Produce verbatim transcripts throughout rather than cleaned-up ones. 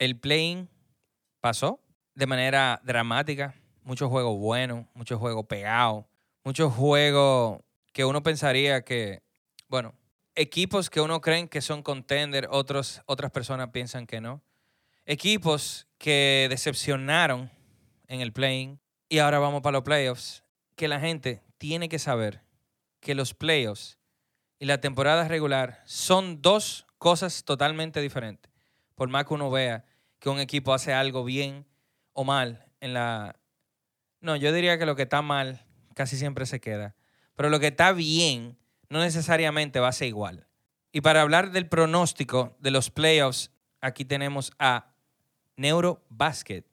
el play-in pasó de manera dramática. Muchos juegos buenos, muchos juegos pegados, muchos juegos que uno pensaría que, bueno, equipos que uno cree que son contender, otros, otras personas piensan que no. Equipos que decepcionaron en el play-in y ahora vamos para los playoffs. Que la gente tiene que saber que los playoffs y la temporada regular son dos cosas totalmente diferentes. Por más que uno vea que un equipo hace algo bien o mal en la... No, yo diría que lo que está mal casi siempre se queda. Pero lo que está bien no necesariamente va a ser igual. Y para hablar del pronóstico de los playoffs, aquí tenemos a Neurobasket.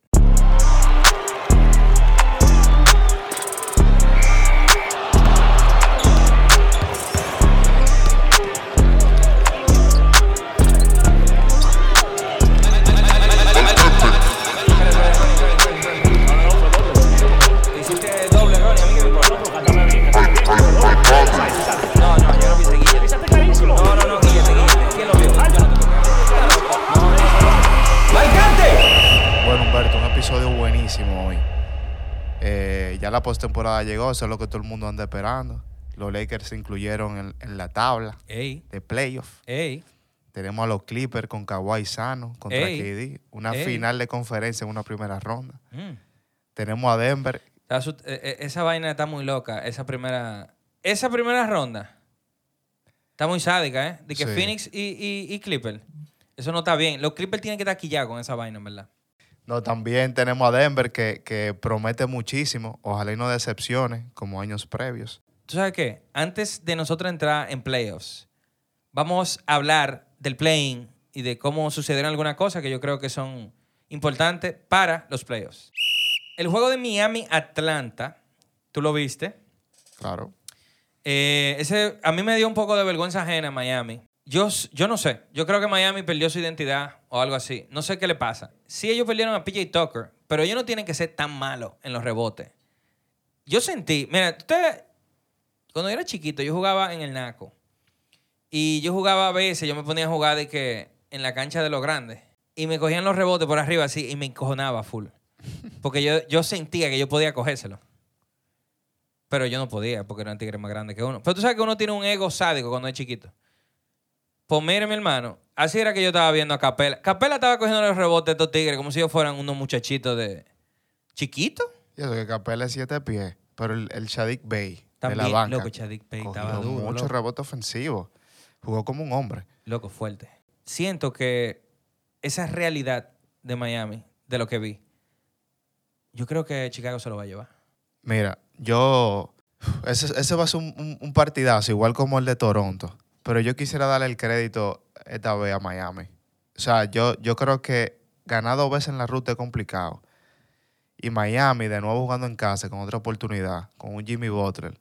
Hoy. Eh, ya la postemporada llegó, eso es lo que todo el mundo anda esperando. Los Lakers se incluyeron en, en la tabla Ey. de playoff. Ey. Tenemos a los Clippers con Kawhi sano contra Ey. K D. Una Ey. final de conferencia en una primera ronda. Mm. Tenemos a Denver. Esa, esa vaina está muy loca. Esa primera, esa primera ronda está muy sádica, ¿eh? De que sí. Phoenix y, y, y Clippers. Eso no está bien. Los Clippers tienen que estar aquí ya con esa vaina, en verdad. No, también tenemos a Denver que, que promete muchísimo. Ojalá y no decepcione como años previos. ¿Tú sabes qué? Antes de nosotros entrar en playoffs, vamos a hablar del play-in y de cómo sucedieron algunas cosas que yo creo que son importantes para los playoffs. El juego de Miami-Atlanta, ¿tú lo viste? Claro. Eh, ese, a mí me dio un poco de vergüenza ajena Miami. Yo, yo no sé. Yo creo que Miami perdió su identidad o algo así. No sé qué le pasa. Sí, ellos perdieron a P J Tucker, pero ellos no tienen que ser tan malos en los rebotes. Yo sentí... Mira, usted, cuando yo era chiquito, yo jugaba en el Naco. Y yo jugaba a veces, yo me ponía a jugar de que en la cancha de los grandes. Y me cogían los rebotes por arriba así y me encojonaba full. Porque yo, yo sentía que yo podía cogérselo. Pero yo no podía porque eran tigres más grandes que uno. Pero tú sabes que uno tiene un ego sádico cuando es chiquito. Pues mire, mi hermano, así era que yo estaba viendo a Capela. Capela estaba cogiendo los rebotes de estos tigres como si ellos fueran unos muchachitos de... ¿Chiquitos? Y eso que Capela es siete pies, pero el, el Saddiq Bey también, de la banca loco, Saddiq Bey estaba duro. Muchos rebotes ofensivos. Jugó como un hombre. Loco, fuerte. Siento que esa realidad de Miami, de lo que vi, yo creo que Chicago se lo va a llevar. Mira, yo... Ese, ese va a ser un, un, un partidazo, igual como el de Toronto. Pero yo quisiera darle el crédito esta vez a Miami. O sea, yo, yo creo que ganar dos veces en la ruta es complicado. Y Miami, de nuevo jugando en casa, con otra oportunidad, con un Jimmy Butler,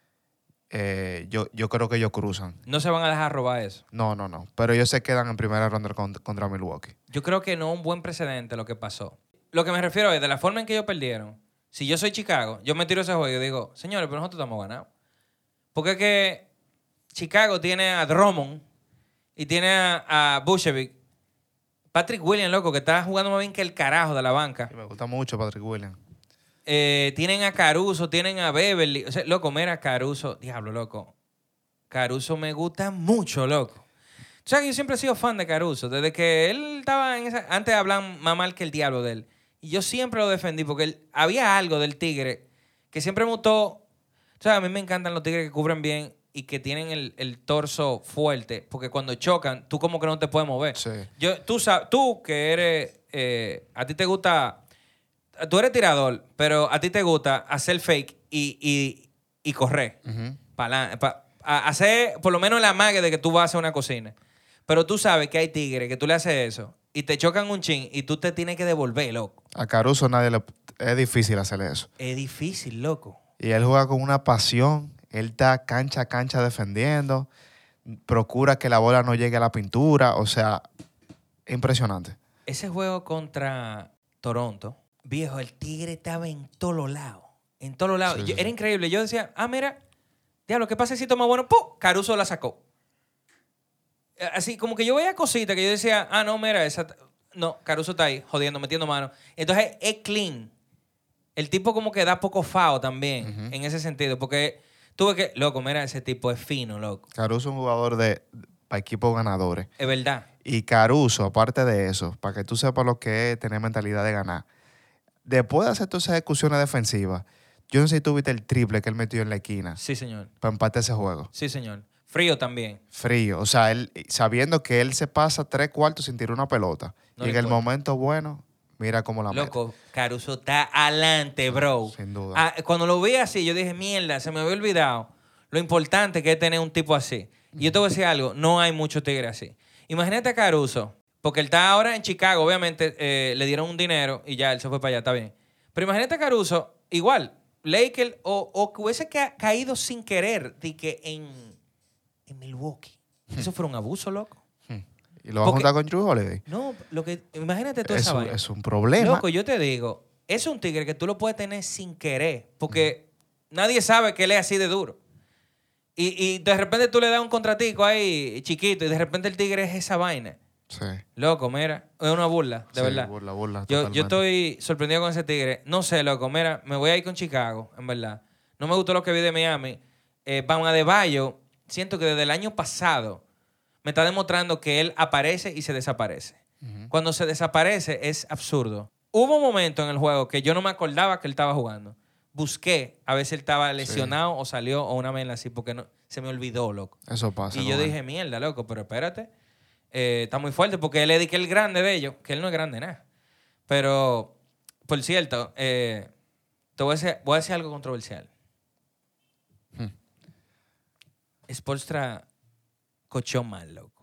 eh, yo, yo creo que ellos cruzan. ¿No se van a dejar robar eso? No, no, no. Pero ellos se quedan en primera ronda contra, contra Milwaukee. Yo creo que no es un buen precedente lo que pasó. Lo que me refiero es, de la forma en que ellos perdieron, si yo soy Chicago, yo me tiro ese juego y digo, señores, pero nosotros estamos ganados. Porque es que Chicago tiene a Drummond y tiene a, a Vucevic. Patrick Williams, loco, que está jugando más bien que el carajo de la banca. Sí, me gusta mucho Patrick Williams. Eh, tienen a Caruso, tienen a Beverly. O sea, loco, mira Caruso. Diablo, loco. Caruso me gusta mucho, loco. O sea, que yo siempre he sido fan de Caruso. Desde que él estaba en esa... Antes hablan más mal que el diablo de él. Y yo siempre lo defendí porque él, había algo del tigre que siempre me gustó. O sea, a mí me encantan los tigres que cubren bien y que tienen el, el torso fuerte, porque cuando chocan, tú como que no te puedes mover. Sí. Yo, tú, tú que eres, eh, a ti te gusta, tú eres tirador, pero a ti te gusta hacer fake y, y, y correr. Uh-huh. Para pa, hacer por lo menos la magia de que tú vas a hacer una cocina. Pero tú sabes que hay tigres que tú le haces eso y te chocan un chin y tú te tienes que devolver, loco. A Caruso nadie le... Es difícil hacerle eso. Es difícil, loco. Y él juega con una pasión. Él está cancha a cancha defendiendo, procura que la bola no llegue a la pintura, o sea, impresionante. Ese juego contra Toronto, viejo, el tigre estaba en todos los lados, en todos los lados. Sí, yo, sí. Era increíble. Yo decía, ah, mira, diablo, ¿qué pasecito más bueno? ¡Pum! Caruso la sacó. Así, como que yo veía cositas que yo decía, ah, no, mira, esa... No, Caruso está ahí, jodiendo, metiendo mano. Entonces es clean. El tipo como que da poco fao también, uh-huh. en ese sentido. Porque tuve que... Loco, mira, ese tipo es fino, loco. Caruso es un jugador de, para equipos ganadores. Es verdad. Y Caruso, aparte de eso, para que tú sepas lo que es tener mentalidad de ganar, después de hacer todas esas ejecuciones defensivas, yo no sé si tú viste el triple que él metió en la esquina. Sí, señor. Para empatar ese juego. Sí, señor. Frío también. Frío. O sea, él sabiendo que él se pasa tres cuartos sin tirar una pelota. No y en importa. El momento bueno, mira cómo la mete. Loco, Caruso está adelante, bro. Sin duda. Ah, cuando lo vi así, yo dije, mierda, se me había olvidado lo importante que es tener un tipo así. Y yo te voy a decir algo, no hay muchos tigres así. Imagínate a Caruso, porque él está ahora en Chicago, obviamente eh, le dieron un dinero y ya él se fue para allá, está bien. Pero imagínate a Caruso, igual, Lakers o, o que hubiese ca caído sin querer de que en... en Milwaukee. Eso fue un abuso, loco. ¿Y lo vas a juntar con Jrue Holiday? No, lo que, imagínate tú es esa un, vaina. Es un problema. Loco, yo te digo, es un tigre que tú lo puedes tener sin querer, porque mm. nadie sabe que él es así de duro. Y, y de repente tú le das un contratico ahí chiquito y de repente el tigre es esa vaina. Sí. Loco, mira, es una burla, de sí, verdad. burla, burla. Yo, yo estoy sorprendido con ese tigre. No sé, loco, mira, me voy a ir con Chicago, en verdad. No me gustó lo que vi de Miami. Eh, Bam Adebayo, siento que desde el año pasado me está demostrando que él aparece y se desaparece. Uh-huh. Cuando se desaparece es absurdo. Hubo un momento en el juego que yo no me acordaba que él estaba jugando. Busqué a ver si él estaba lesionado sí. o salió o una vez así porque no, se me olvidó, loco. Eso pasa. Y yo dije, mierda, loco, pero espérate. Eh, está muy fuerte porque él es el grande de ellos, que él no es grande nada. Pero, por cierto, eh, te voy a, decir, voy a decir algo controversial. Hmm. Spoelstra cochó mal, loco.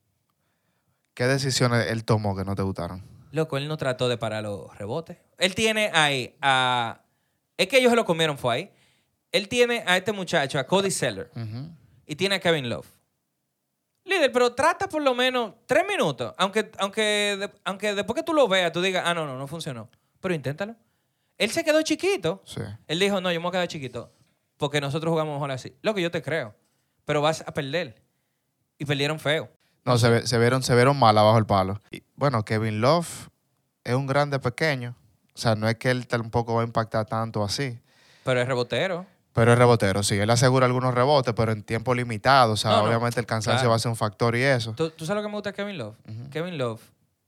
¿Qué decisiones él tomó que no te gustaron? Loco, él no trató de parar los rebotes. Él tiene ahí a... Es que ellos se lo comieron, fue ahí. Él tiene a este muchacho, a Cody Zeller, uh-huh. y tiene a Kevin Love. Líder, pero trata por lo menos tres minutos. Aunque, aunque, de, aunque después que tú lo veas, tú digas, ah, no, no, no funcionó. Pero inténtalo. Él se quedó chiquito. Sí. Él dijo, no, yo me voy a quedar chiquito porque nosotros jugamos mejor así. Loco, yo te creo. Pero vas a perder. Y perdieron feo. No, se, se, vieron, se vieron mal abajo el palo. Y, bueno, Kevin Love es un grande pequeño. O sea, no es que él tampoco va a impactar tanto así. Pero es rebotero. Pero es rebotero, sí. Él asegura algunos rebotes, pero en tiempo limitado. O sea, no, obviamente no, el cansancio claro. va a ser un factor y eso. ¿Tú, ¿Tú sabes lo que me gusta de Kevin Love? Uh-huh. Kevin Love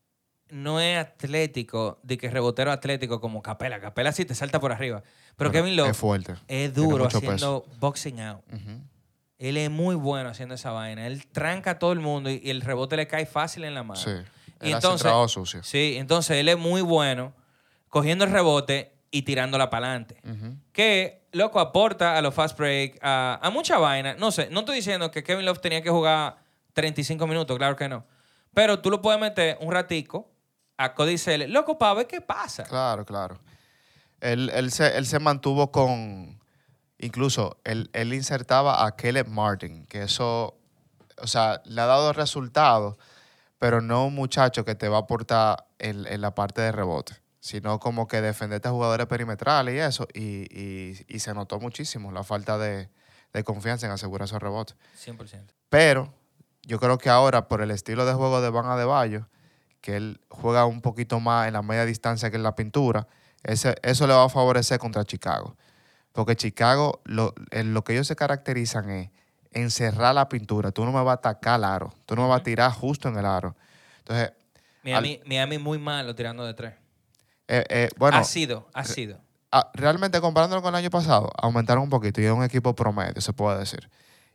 no es atlético, de que rebotero atlético como Capela. Capela sí te salta por arriba. Pero, pero Kevin Love es fuerte. Es duro haciendo peso. Boxing out. Uh-huh. Él es muy bueno haciendo esa vaina. Él tranca a todo el mundo y, y el rebote le cae fácil en la mano. Sí. Y él entonces, hace trabajo sucio. Sí, entonces él es muy bueno cogiendo el rebote y tirándola para adelante. Uh-huh. Que, loco, aporta a los fast break, a, a mucha vaina. No sé, no estoy diciendo que Kevin Love tenía que jugar treinta y cinco minutos, claro que no. Pero tú lo puedes meter un ratico a Cody Zeller, loco, para ver qué pasa. Claro, claro. Él, él, se, él se mantuvo con... Incluso, él, él insertaba a Caleb Martin, que eso, o sea, le ha dado resultados, pero no un muchacho que te va a aportar en, en la parte de rebote, sino como que defenderte a jugadores perimetrales y eso, y, y, y se notó muchísimo la falta de, de confianza en asegurar esos rebotes. cien por ciento. Pero yo creo que ahora, por el estilo de juego de Bam Adebayo, que él juega un poquito más en la media distancia que en la pintura, ese, eso le va a favorecer contra Chicago. Porque Chicago, lo, en lo que ellos se caracterizan es encerrar la pintura. Tú no me vas a atacar al aro. Tú no me vas a tirar justo en el aro. Entonces, Miami, al, Miami muy malo tirando de tres. Eh, eh, bueno, ha sido, ha sido. A, realmente, comparándolo con el año pasado, aumentaron un poquito y es un equipo promedio, se puede decir.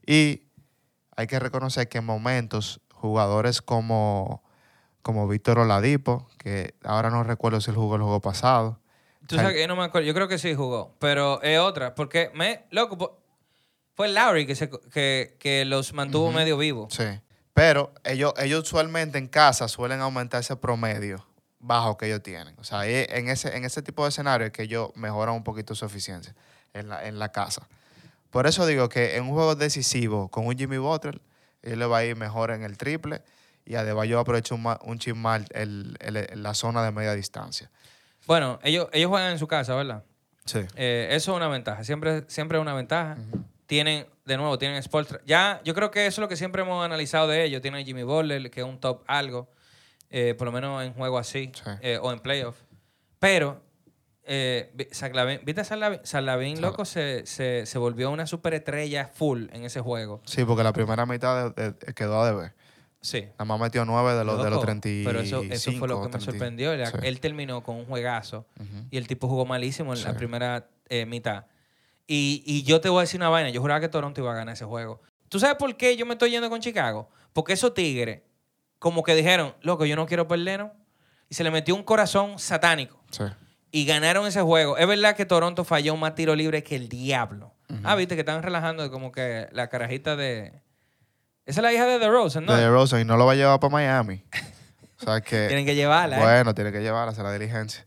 Y hay que reconocer que en momentos, jugadores como, como Víctor Oladipo, que ahora no recuerdo si él jugó el juego pasado. Tú sabes que yo no me acuerdo, yo creo que sí jugó, pero es otra, porque me, loco, fue Lowry que, se, que, que los mantuvo uh-huh. medio vivos. Sí, pero ellos, ellos usualmente en casa suelen aumentar ese promedio bajo que ellos tienen. O sea, en ese, en ese tipo de escenario es que ellos mejoran un poquito su eficiencia en la, en la casa. Por eso digo que en un juego decisivo con un Jimmy Butler, él le va a ir mejor en el triple y Adebayo aprovecha un, un chin mal el, el, el, la zona de media distancia. Bueno, ellos, ellos juegan en su casa, ¿verdad? Sí. Eh, eso es una ventaja. Siempre, siempre es una ventaja. Uh-huh. Tienen, de nuevo, tienen Spoelstra. Ya, yo creo que eso es lo que siempre hemos analizado de ellos. Tienen a Jimmy Butler, que es un top algo. eh, por lo menos en juegos así, Sí. eh, o en playoff. Pero, eh, vi- Zach Lavin- ¿viste a Zach Lavin? Zach Lavin, Zach- loco, se, se, se volvió una superestrella full en ese juego. Sí, porque la primera mitad de- de- quedó a deber. Sí. Nada más metió nueve de los, de los Loco, treinta y cinco. pero eso, eso fue lo que me treinta. sorprendió. Él, Sí. él terminó con un juegazo Ujú. y el tipo jugó malísimo en Sí. la primera eh, mitad. Y, y yo te voy a decir una vaina. Yo juraba que Toronto iba a ganar ese juego. ¿Tú sabes por qué yo me estoy yendo con Chicago? Porque esos tigres como que dijeron, loco, yo no quiero perdernos. Y se le metió un corazón satánico. Sí. Y ganaron ese juego. Es verdad que Toronto falló más tiro libre que el diablo. Ujú. Ah, viste que estaban relajando como que la carajita de... Esa es la hija de DeRozan, ¿no? De Rosen y no lo va a llevar para Miami. O sea que... Tienen que llevarla, ¿eh? Bueno, tiene que llevarla, hacer la diligencia.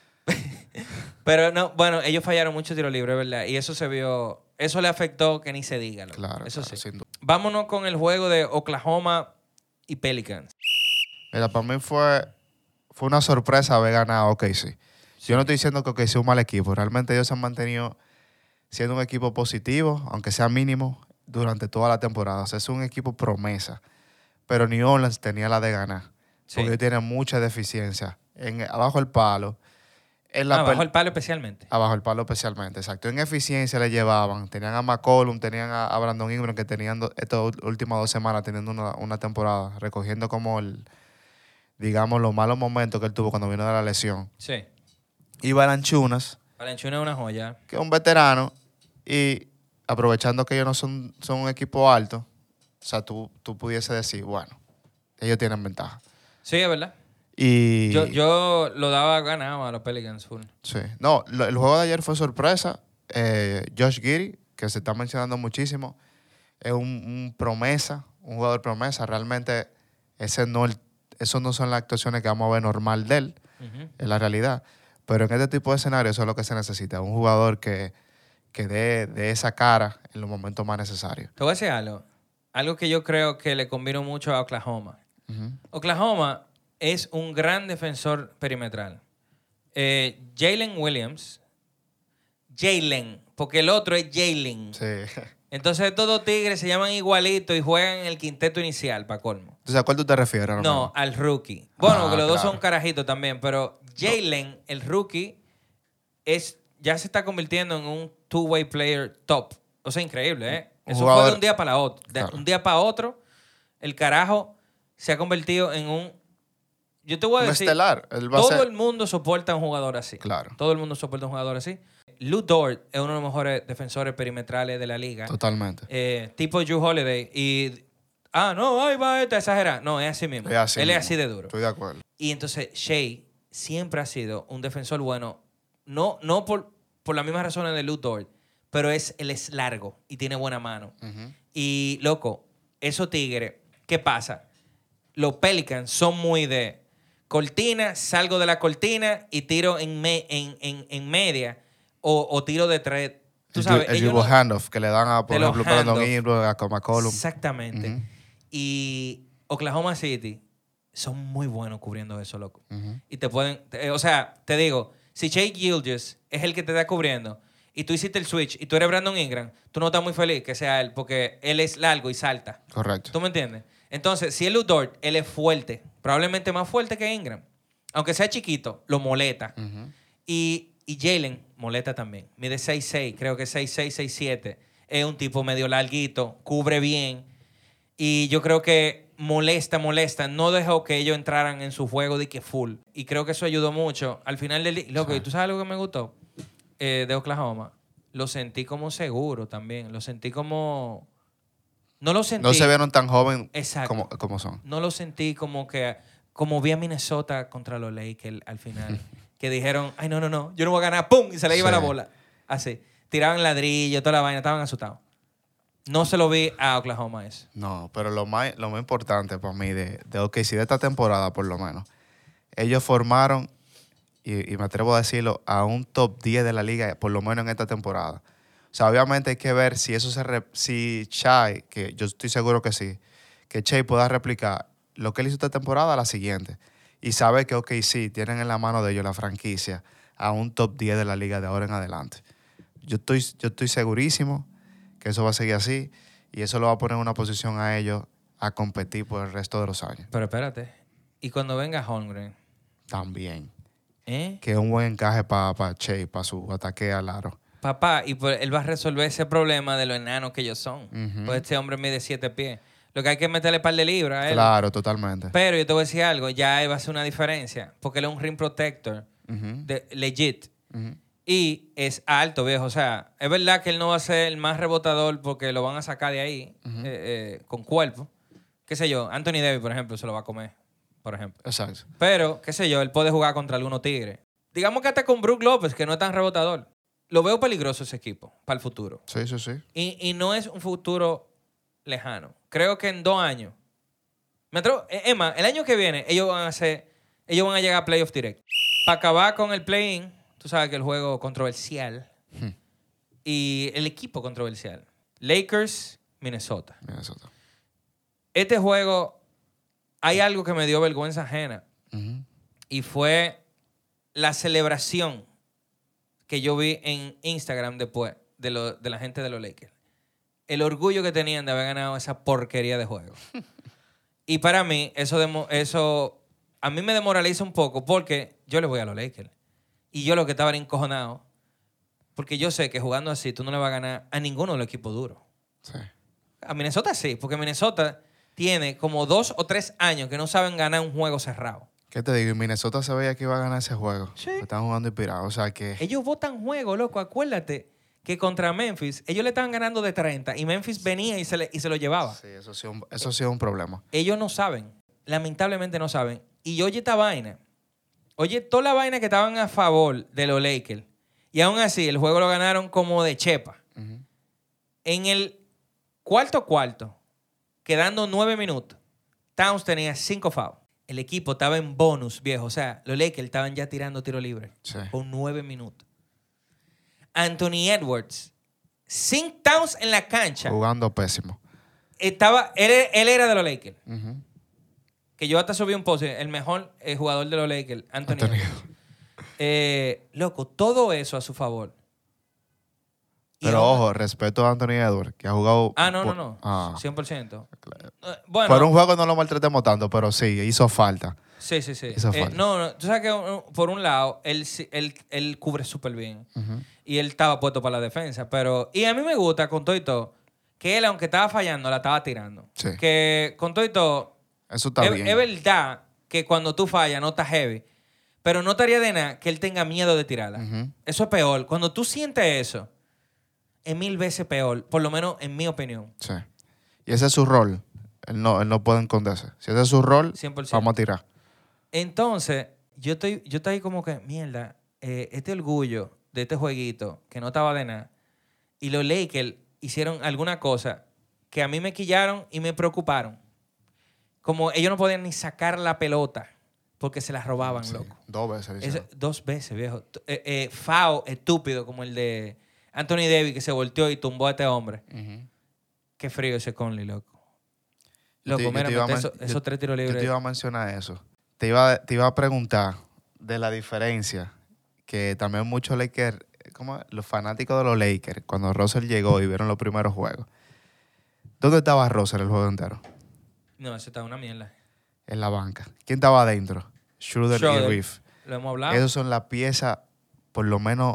Pero no, bueno, ellos fallaron mucho tiro libre, ¿verdad? Y eso se vio... Eso le afectó que ni se diga. loco. Claro, Eso claro, sí. sin duda. Vámonos con el juego de Oklahoma y Pelicans. Mira, para mí fue, fue una sorpresa haber ganado O K C. Yo no estoy diciendo que O K C es un mal equipo. Realmente ellos se han mantenido siendo un equipo positivo, aunque sea mínimo, durante toda la temporada. O sea, es un equipo promesa. Pero New Orleans tenía la de ganar. Sí. Porque ellos tienen mucha deficiencia. En, abajo el palo. En la Ah, bajo per- el palo especialmente. Abajo el palo especialmente, exacto. En eficiencia le llevaban. Tenían a McCollum, tenían a, a Brandon Ingram, que tenían do- estas ul- últimas dos semanas teniendo una, una temporada, recogiendo como el, digamos, los malos momentos que él tuvo cuando vino de la lesión. Sí. Y Balanchunas, Valenzuela es una joya. que es un veterano, y aprovechando que ellos no son, son un equipo alto, o sea, tú, tú pudiese decir, bueno, ellos tienen ventaja. Sí, es verdad. Y Yo, yo lo daba ganado a los Pelicans full. sí. No, lo- el juego de ayer fue sorpresa. Eh, Josh Giddey, que se está mencionando muchísimo, es un, un promesa, un jugador promesa. Realmente ese no el- eso no son las actuaciones que vamos a ver normal de él, Ujú. en la realidad. Pero en este tipo de escenarios eso es lo que se necesita. Un jugador que, que dé, dé esa cara en los momentos más necesarios. Te voy a decir algo. Algo que yo creo que le combino mucho a Oklahoma. Ujú. Oklahoma es un gran defensor perimetral. Eh, Jalen Williams. Jalen, porque el otro es Jalen. Sí. Entonces estos dos tigres se llaman igualitos y juegan en el quinteto inicial, para colmo. Entonces, ¿a cuál tú te refieres? ahora No, mismo? al rookie. Bueno, Ah, que los dos claro. son carajitos también, pero Jalen, el rookie, es, ya se está convirtiendo en un two-way player top. O sea, increíble, ¿eh? Un Eso fue jugador- de un día para otro. De Claro. un día para otro, el carajo se ha convertido en un... Yo te voy a Un decir... estelar. Él va a Todo ser- el mundo soporta a un jugador así. Claro. Todo el mundo soporta a un jugador así. Lou Dort es uno de los mejores defensores perimetrales de la liga. Totalmente. Eh, tipo Drew Holiday. Y... Ah, no, ay, va, está exagerado. No, es así mismo. Es así Él mismo. es así de duro. Estoy de acuerdo. Y entonces Shea siempre ha sido un defensor bueno. No, no por, por las mismas razones de Lou Dort, pero es, él es largo y tiene buena mano. Ujú. Y, loco, esos tigres, ¿qué pasa? Los Pelicans son muy de cortina, salgo de la cortina y tiro en, me- en, en, en media o, o tiro de tres. Tú El, sabes, el ellos dribble no- handoff que le dan a, por de los ejemplo, Brandon handoff. Ingram, a McCollum. Exactamente. Ujú. Y Oklahoma City son muy buenos cubriendo eso, loco. Ujú. Y te pueden... te- o sea, te digo, si Shea Gilgeous es el que te está cubriendo y tú hiciste el switch y tú eres Brandon Ingram, tú no estás muy feliz que sea él porque él es largo y salta. Correcto. ¿Tú me entiendes? Entonces, si es Lou Dort, él es fuerte. Probablemente más fuerte que Ingram. Aunque sea chiquito, lo molesta. Ujú. Y, y Jalen molesta también. Mide seis seis, creo que seis seis, seis siete. Es un tipo medio larguito, cubre bien. Y yo creo que molesta, molesta. No dejó que ellos entraran en su juego de que full. Y creo que eso ayudó mucho. Al final del día, loco, Sí. ¿y tú sabes algo que me gustó eh, de Oklahoma? Lo sentí como seguro también. Lo sentí como... No lo sentí... No se vieron tan joven Exacto. como, como son. No lo sentí como que... Como vi a Minnesota contra los Lakers al final. Que dijeron, ay, no, no, no, yo no voy a ganar. ¡Pum! Y se le iba Sí. la bola. Así. Tiraban ladrillo, toda la vaina. Estaban asustados. No se lo vi a Oklahoma eso. No, pero lo más, lo más importante para mí de, de O K C, de esta temporada por lo menos, ellos formaron, y, y me atrevo a decirlo, a un top diez de la liga, por lo menos en esta temporada. O sea, obviamente hay que ver si eso se... re- si Shai, que yo estoy seguro que sí, que Shai pueda replicar lo que él hizo esta temporada a la siguiente. Y sabe que O K C tienen en la mano de ellos la franquicia a un top diez de la liga de ahora en adelante. Yo estoy, yo estoy segurísimo que eso va a seguir así y eso lo va a poner en una posición a ellos a competir por el resto de los años. Pero espérate. Y cuando venga Holmgren. También. ¿Eh? Que es un buen encaje para pa Che, para su ataque al aro. Papá, y pues él va a resolver ese problema de lo enanos que ellos son. Uh-huh. Pues este hombre mide siete pies. Lo que hay que meterle un par de libras a él. Claro, totalmente. Pero yo te voy a decir algo, ya ahí va a ser una diferencia. Porque él es un rim protector. Uh-huh. De, legit. Uh-huh. Y es alto, viejo. O sea, es verdad que él no va a ser el más rebotador porque lo van a sacar de ahí uh-huh. eh, eh, con cuerpo. Qué sé yo, Anthony Davis, por ejemplo, se lo va a comer, por ejemplo. Exacto. Pero, qué sé yo, él puede jugar contra algunos tigres. Digamos que hasta con Brook López, que no es tan rebotador. Lo veo peligroso ese equipo para el futuro. Sí, sí, sí. Y, y no es un futuro lejano. Creo que en dos años. Me atrevo, Emma, el año que viene, ellos van a hacer, ellos van a llegar a playoff direct. Para acabar con el play-in, tú sabes que el juego controversial hmm. y el equipo controversial. Lakers, Minnesota. Minnesota. Este juego, hay algo que me dio vergüenza ajena. Uh-huh. Y fue la celebración que yo vi en Instagram después de, lo, de la gente de los Lakers. El orgullo que tenían de haber ganado esa porquería de juego. Y para mí, eso, demo, eso a mí me demoraliza un poco porque yo le voy a los Lakers. Y yo lo que estaba era encojonado. Porque yo sé que jugando así tú no le vas a ganar a ninguno de los equipos duros. Sí. A Minnesota sí, porque Minnesota tiene como dos o tres años que no saben ganar un juego cerrado. ¿Qué te digo? En Minnesota se veía que iba a ganar ese juego. Sí. Están jugando inspirados. O sea que... Ellos botan juego, loco. Acuérdate que contra Memphis, ellos le estaban ganando de treinta y Memphis venía y se, le, y se lo llevaba. Sí, eso sí, un, eso sí es un problema. Ellos no saben. Lamentablemente no saben. Y oye esta vaina. Oye, toda la vaina que estaban a favor de los Lakers. Y aún así, el juego lo ganaron como de chepa. Uh-huh. En el cuarto cuarto, quedando nueve minutos, Towns tenía cinco fouls. El equipo estaba en bonus, viejo. O sea, los Lakers estaban ya tirando tiro libre. Sí. Con nueve minutos. Anthony Edwards, sin Towns en la cancha. Jugando pésimo. Estaba, él, él era de los Lakers. Uh-huh. Que yo hasta subí un post, el mejor eh, jugador de los Lakers, Anthony, Anthony. Edwards. Eh, loco, todo eso a su favor. Pero y ojo, respeto a Anthony Edwards, que ha jugado... Ah, no, no, no. Ah. cien por ciento. Bueno, por un juego no lo maltratemos tanto, pero sí, hizo falta. Sí, sí, sí. Hizo eh, falta. No, no, tú sabes que por un lado, él, él, él cubre súper bien. Uh-huh. Y él estaba puesto para la defensa. Pero, y a mí me gusta, con todo y todo, que él, aunque estaba fallando, la estaba tirando. Sí. Que con todo y todo... Eso está es, bien. Es verdad que cuando tú fallas no estás heavy. Pero no estaría de nada que él tenga miedo de tirarla. Uh-huh. Eso es peor. Cuando tú sientes eso, es mil veces peor. Por lo menos en mi opinión. Sí. Y ese es su rol. Él no, él no puede esconderse. Si ese es su rol, cien por ciento. Vamos a tirar. Entonces, yo estoy, yo estoy como que, mierda, eh, este orgullo de este jueguito que no estaba de nada. Y los Lakers hicieron alguna cosa que a mí me quillaron y me preocuparon. Como ellos no podían ni sacar la pelota. Porque se las robaban, sí, loco. Dos veces. Es, dos veces, viejo. Eh, eh, foul estúpido como el de Anthony Davis que se volteó y tumbó a este hombre. Uh-huh. Qué frío ese Conley, loco. Loco, mira, mete eso, esos yo, tres tiros libres. Yo te iba a mencionar eso. Te iba, te iba a preguntar de la diferencia que también muchos Lakers, como los fanáticos de los Lakers, cuando Russell llegó y vieron los primeros juegos. ¿Dónde estaba Russell el juego entero? No, eso estaba una mierda. En la banca. ¿Quién estaba adentro? Schroeder, Schroeder. y Reeves. Lo hemos hablado. Esas son las piezas, por lo menos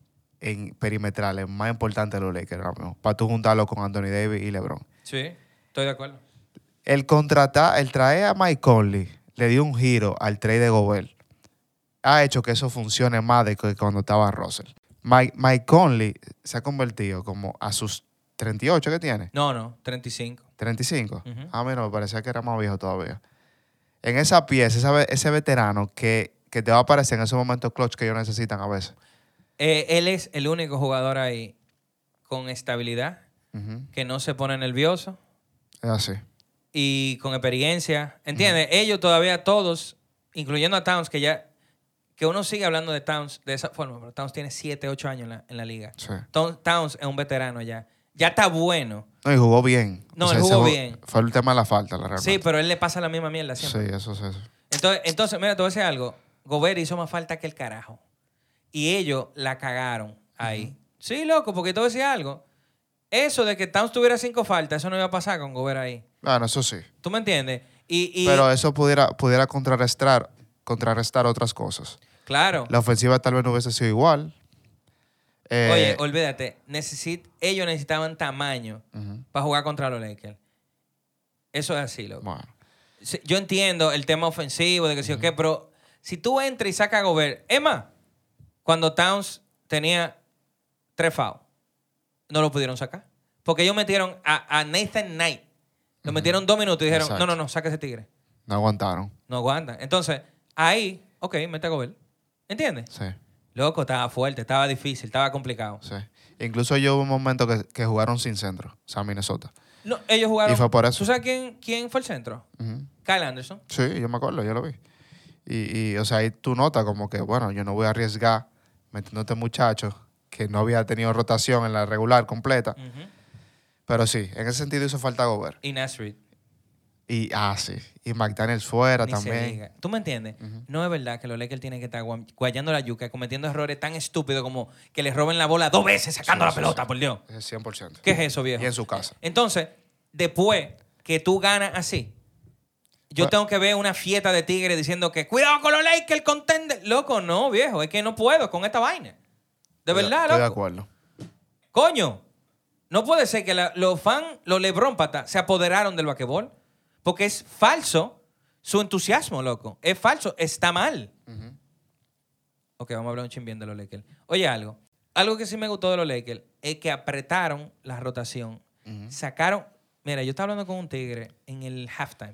en perimetrales, más importantes de los Lakers ahora mismo. Para tú juntarlo con Anthony Davis y LeBron. Sí, estoy de acuerdo. El contratar, el traer a Mike Conley le dio un giro al trade de Gobert. Ha hecho que eso funcione más de que cuando estaba Russell. Mike, Mike Conley se ha convertido como a sus treinta y ocho que tiene. No, no, treinta y cinco. ¿treinta y cinco? Uh-huh. A mí no, me parecía que era más viejo todavía. En esa pieza, esa, ese veterano que, que te va a aparecer en esos momentos clutch que ellos necesitan a veces. Eh, él es el único jugador ahí con estabilidad, uh-huh. que no se pone nervioso. Es así. Y con experiencia. ¿Entiendes? Uh-huh. Ellos todavía todos, incluyendo a Towns, que ya... Que uno sigue hablando de Towns de esa forma, pero Towns tiene siete, ocho años en la, en la liga. Sí. Towns es un veterano ya. Ya está bueno. No, y jugó bien. No, o sea, él jugó bien. Fue el tema de la falta, la realmente. Sí, pero él le pasa la misma mierda siempre. Sí, eso es eso. Entonces, entonces, mira, te voy a decir algo. Gobert hizo más falta que el carajo. Y ellos la cagaron ahí. Uh-huh. Sí, loco, porque te voy a decir algo. Eso de que Towns tuviera cinco faltas, eso no iba a pasar con Gobert ahí. Bueno, eso sí. ¿Tú me entiendes? Y, y, Pero eso pudiera, pudiera contrarrestar, contrarrestar otras cosas. claro. La ofensiva tal vez no hubiese sido igual. Eh, Oye, olvídate, necesit, ellos necesitaban tamaño uh-huh. para jugar contra los Lakers. Eso es así, loco. Bueno. Sí, yo entiendo el tema ofensivo, de que sí o qué, pero si tú entras y sacas a Gobert, es más, cuando Towns tenía tres fouls, no lo pudieron sacar. Porque ellos metieron a, a Nathan Knight, lo metieron dos minutos y dijeron, Exacto. no, no, no, saca ese tigre. No aguantaron. No aguantan. Entonces, ahí, ok, mete a Gobert. ¿Entiendes? Sí. Loco, estaba fuerte, estaba difícil, estaba complicado. Sí. Incluso yo hubo un momento que, que jugaron sin centro, o sea, Minnesota. No, ellos jugaron. Y fue por eso. ¿Tú sabes quién, quién fue el centro? Uh-huh. Kyle Anderson. Sí, yo me acuerdo, yo lo vi. Y, y, o sea, ahí tú notas como que, bueno, yo no voy a arriesgar metiéndote muchachos que no había tenido rotación en la regular completa. Uh-huh. Pero sí, en ese sentido hizo falta Gobert. Y Nasrid. Y, ah, sí. Y McDaniels fuera Ni se también. diga. ¿Tú me entiendes? Ujú. No es verdad que los Lakers tienen que estar gua- guayando la yuca, cometiendo errores tan estúpidos como que les roben la bola dos veces sacando Sí, la sí, pelota, sí. por Dios. Es cien por ciento. ¿Qué es eso, viejo? Y en su casa. Entonces, después que tú ganas así, yo Bueno. tengo que ver una fiesta de tigres diciendo que cuidado con los Lakers, el contender. Loco, no, viejo, es que no puedo con esta vaina. De Estoy- verdad, Estoy de loco. acuerdo. Coño, no puede ser que la- los fans, los lebrómpatas, se apoderaron del basquetbol. Porque es falso su entusiasmo, loco. Es falso, está mal. Uh-huh. Ok, vamos a hablar un chin bien de los Lakers. Oye, algo. Algo que sí me gustó de los Lakers es que apretaron la rotación. Uh-huh. Sacaron... Mira, yo estaba hablando con un tigre en el halftime.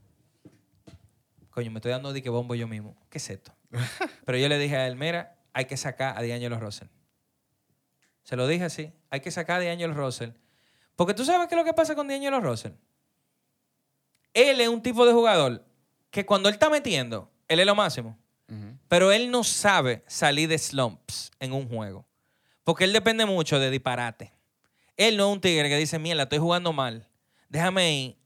Coño, me estoy dando de que bombo yo mismo. ¿Qué es esto? Pero yo le dije a él, mira, hay que sacar a D'Angelo Russell. Se lo dije así. Hay que sacar a D'Angelo Russell. Porque tú sabes qué es lo que pasa con D'Angelo Russell. Él es un tipo de jugador que cuando él está metiendo, él es lo máximo. Uh-huh. Pero él no sabe salir de slumps en un juego. Porque él depende mucho de disparate. Él no es un tigre que dice, mierda, estoy jugando mal. Déjame ir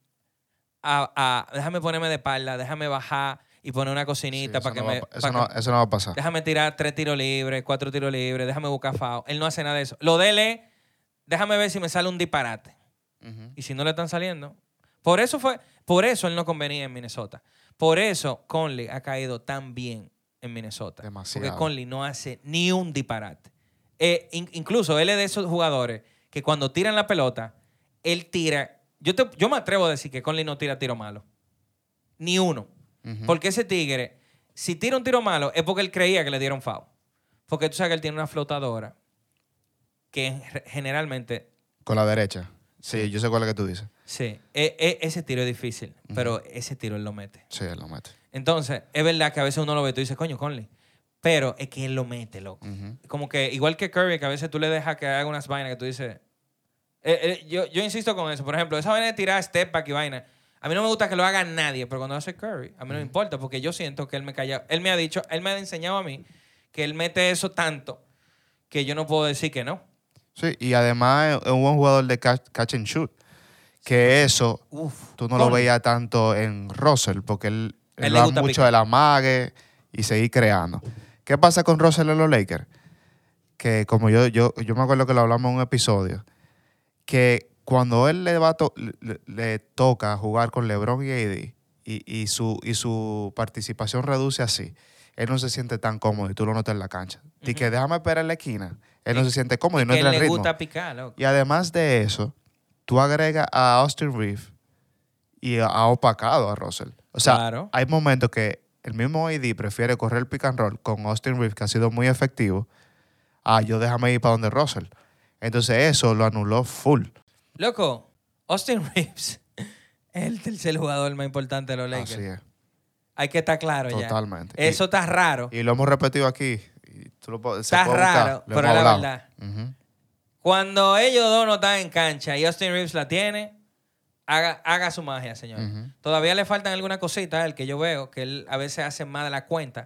a, a- déjame ponerme de espalda, déjame bajar y poner una cocinita Sí, para que eso no me... va- eso, para no, que- eso no va a pasar. déjame tirar tres tiros libres, cuatro tiros libres, déjame buscar foul. Él no hace nada de eso. Lo de él es, déjame ver si me sale un disparate. Uh-huh. Y si no le están saliendo. Por eso fue, por eso él no convenía en Minnesota. Por eso Conley ha caído tan bien en Minnesota. Demasiado. Porque Conley no hace ni un disparate. Eh, in- incluso él es de esos jugadores que cuando tiran la pelota, él tira. Yo, te- yo me atrevo a decir que Conley no tira tiro malo. Ni uno. Uh-huh. Porque ese tigre, si tira un tiro malo, es porque él creía que le dieron foul. Porque tú sabes que él tiene una flotadora que generalmente... Con la derecha. Sí, yo sé cuál es que tú dices. Sí, e- e- ese tiro es difícil, Ujú. pero ese tiro él lo mete. Sí, él lo mete. Entonces, es verdad que a veces uno lo ve y tú dices, coño, Conley. Pero es que él lo mete, loco. Uh-huh. Como que, igual que Curry, que a veces tú le dejas que haga unas vainas que tú dices... Eh, eh, yo, yo insisto con eso. Por ejemplo, esa vaina de tirar step back y vaina, a mí no me gusta que lo haga nadie, pero cuando hace Curry, a mí no me importa, porque yo siento que él me calla. Él me ha dicho, él me ha enseñado a mí que él mete eso tanto que yo no puedo decir que no. Sí, y además es un buen jugador de catch, catch and shoot. Que eso Uf, tú no lo Conley. veías tanto en Russell, porque él, él, Él le va gusta mucho picar. del amague y seguir creando. ¿Qué pasa con Russell en los Lakers? Que como yo, yo, yo me acuerdo que lo hablamos en un episodio, que cuando él le, va a to- le, le toca jugar con LeBron y A D y, y, su, y su participación reduce así, él no se siente tan cómodo y tú lo notas en la cancha. Y que déjame esperar en la esquina, él no se siente cómodo y no que entra él en le ritmo. gusta picar, loco. Y además de eso, tú agregas a Austin Reeves y ha opacado a Russell. O sea, Claro. hay momentos que el mismo A D prefiere correr el pick and roll con Austin Reeves, que ha sido muy efectivo, a yo déjame ir para donde Russell. Entonces eso lo anuló full. Loco, Austin Reeves es el tercer jugador más importante de los Lakers. Así es. Hay que estar claro ya. Totalmente. Eso está raro. Y lo hemos repetido aquí. Y tú lo, puedes- se Está puede buscar, raro, lo pero hemos es la hablado. verdad. Ujú. Cuando ellos dos no están en cancha y Austin Reeves la tiene, haga, haga su magia, señor. Ujú. Todavía le faltan algunas cositas a él que yo veo que él a veces hace más de la cuenta.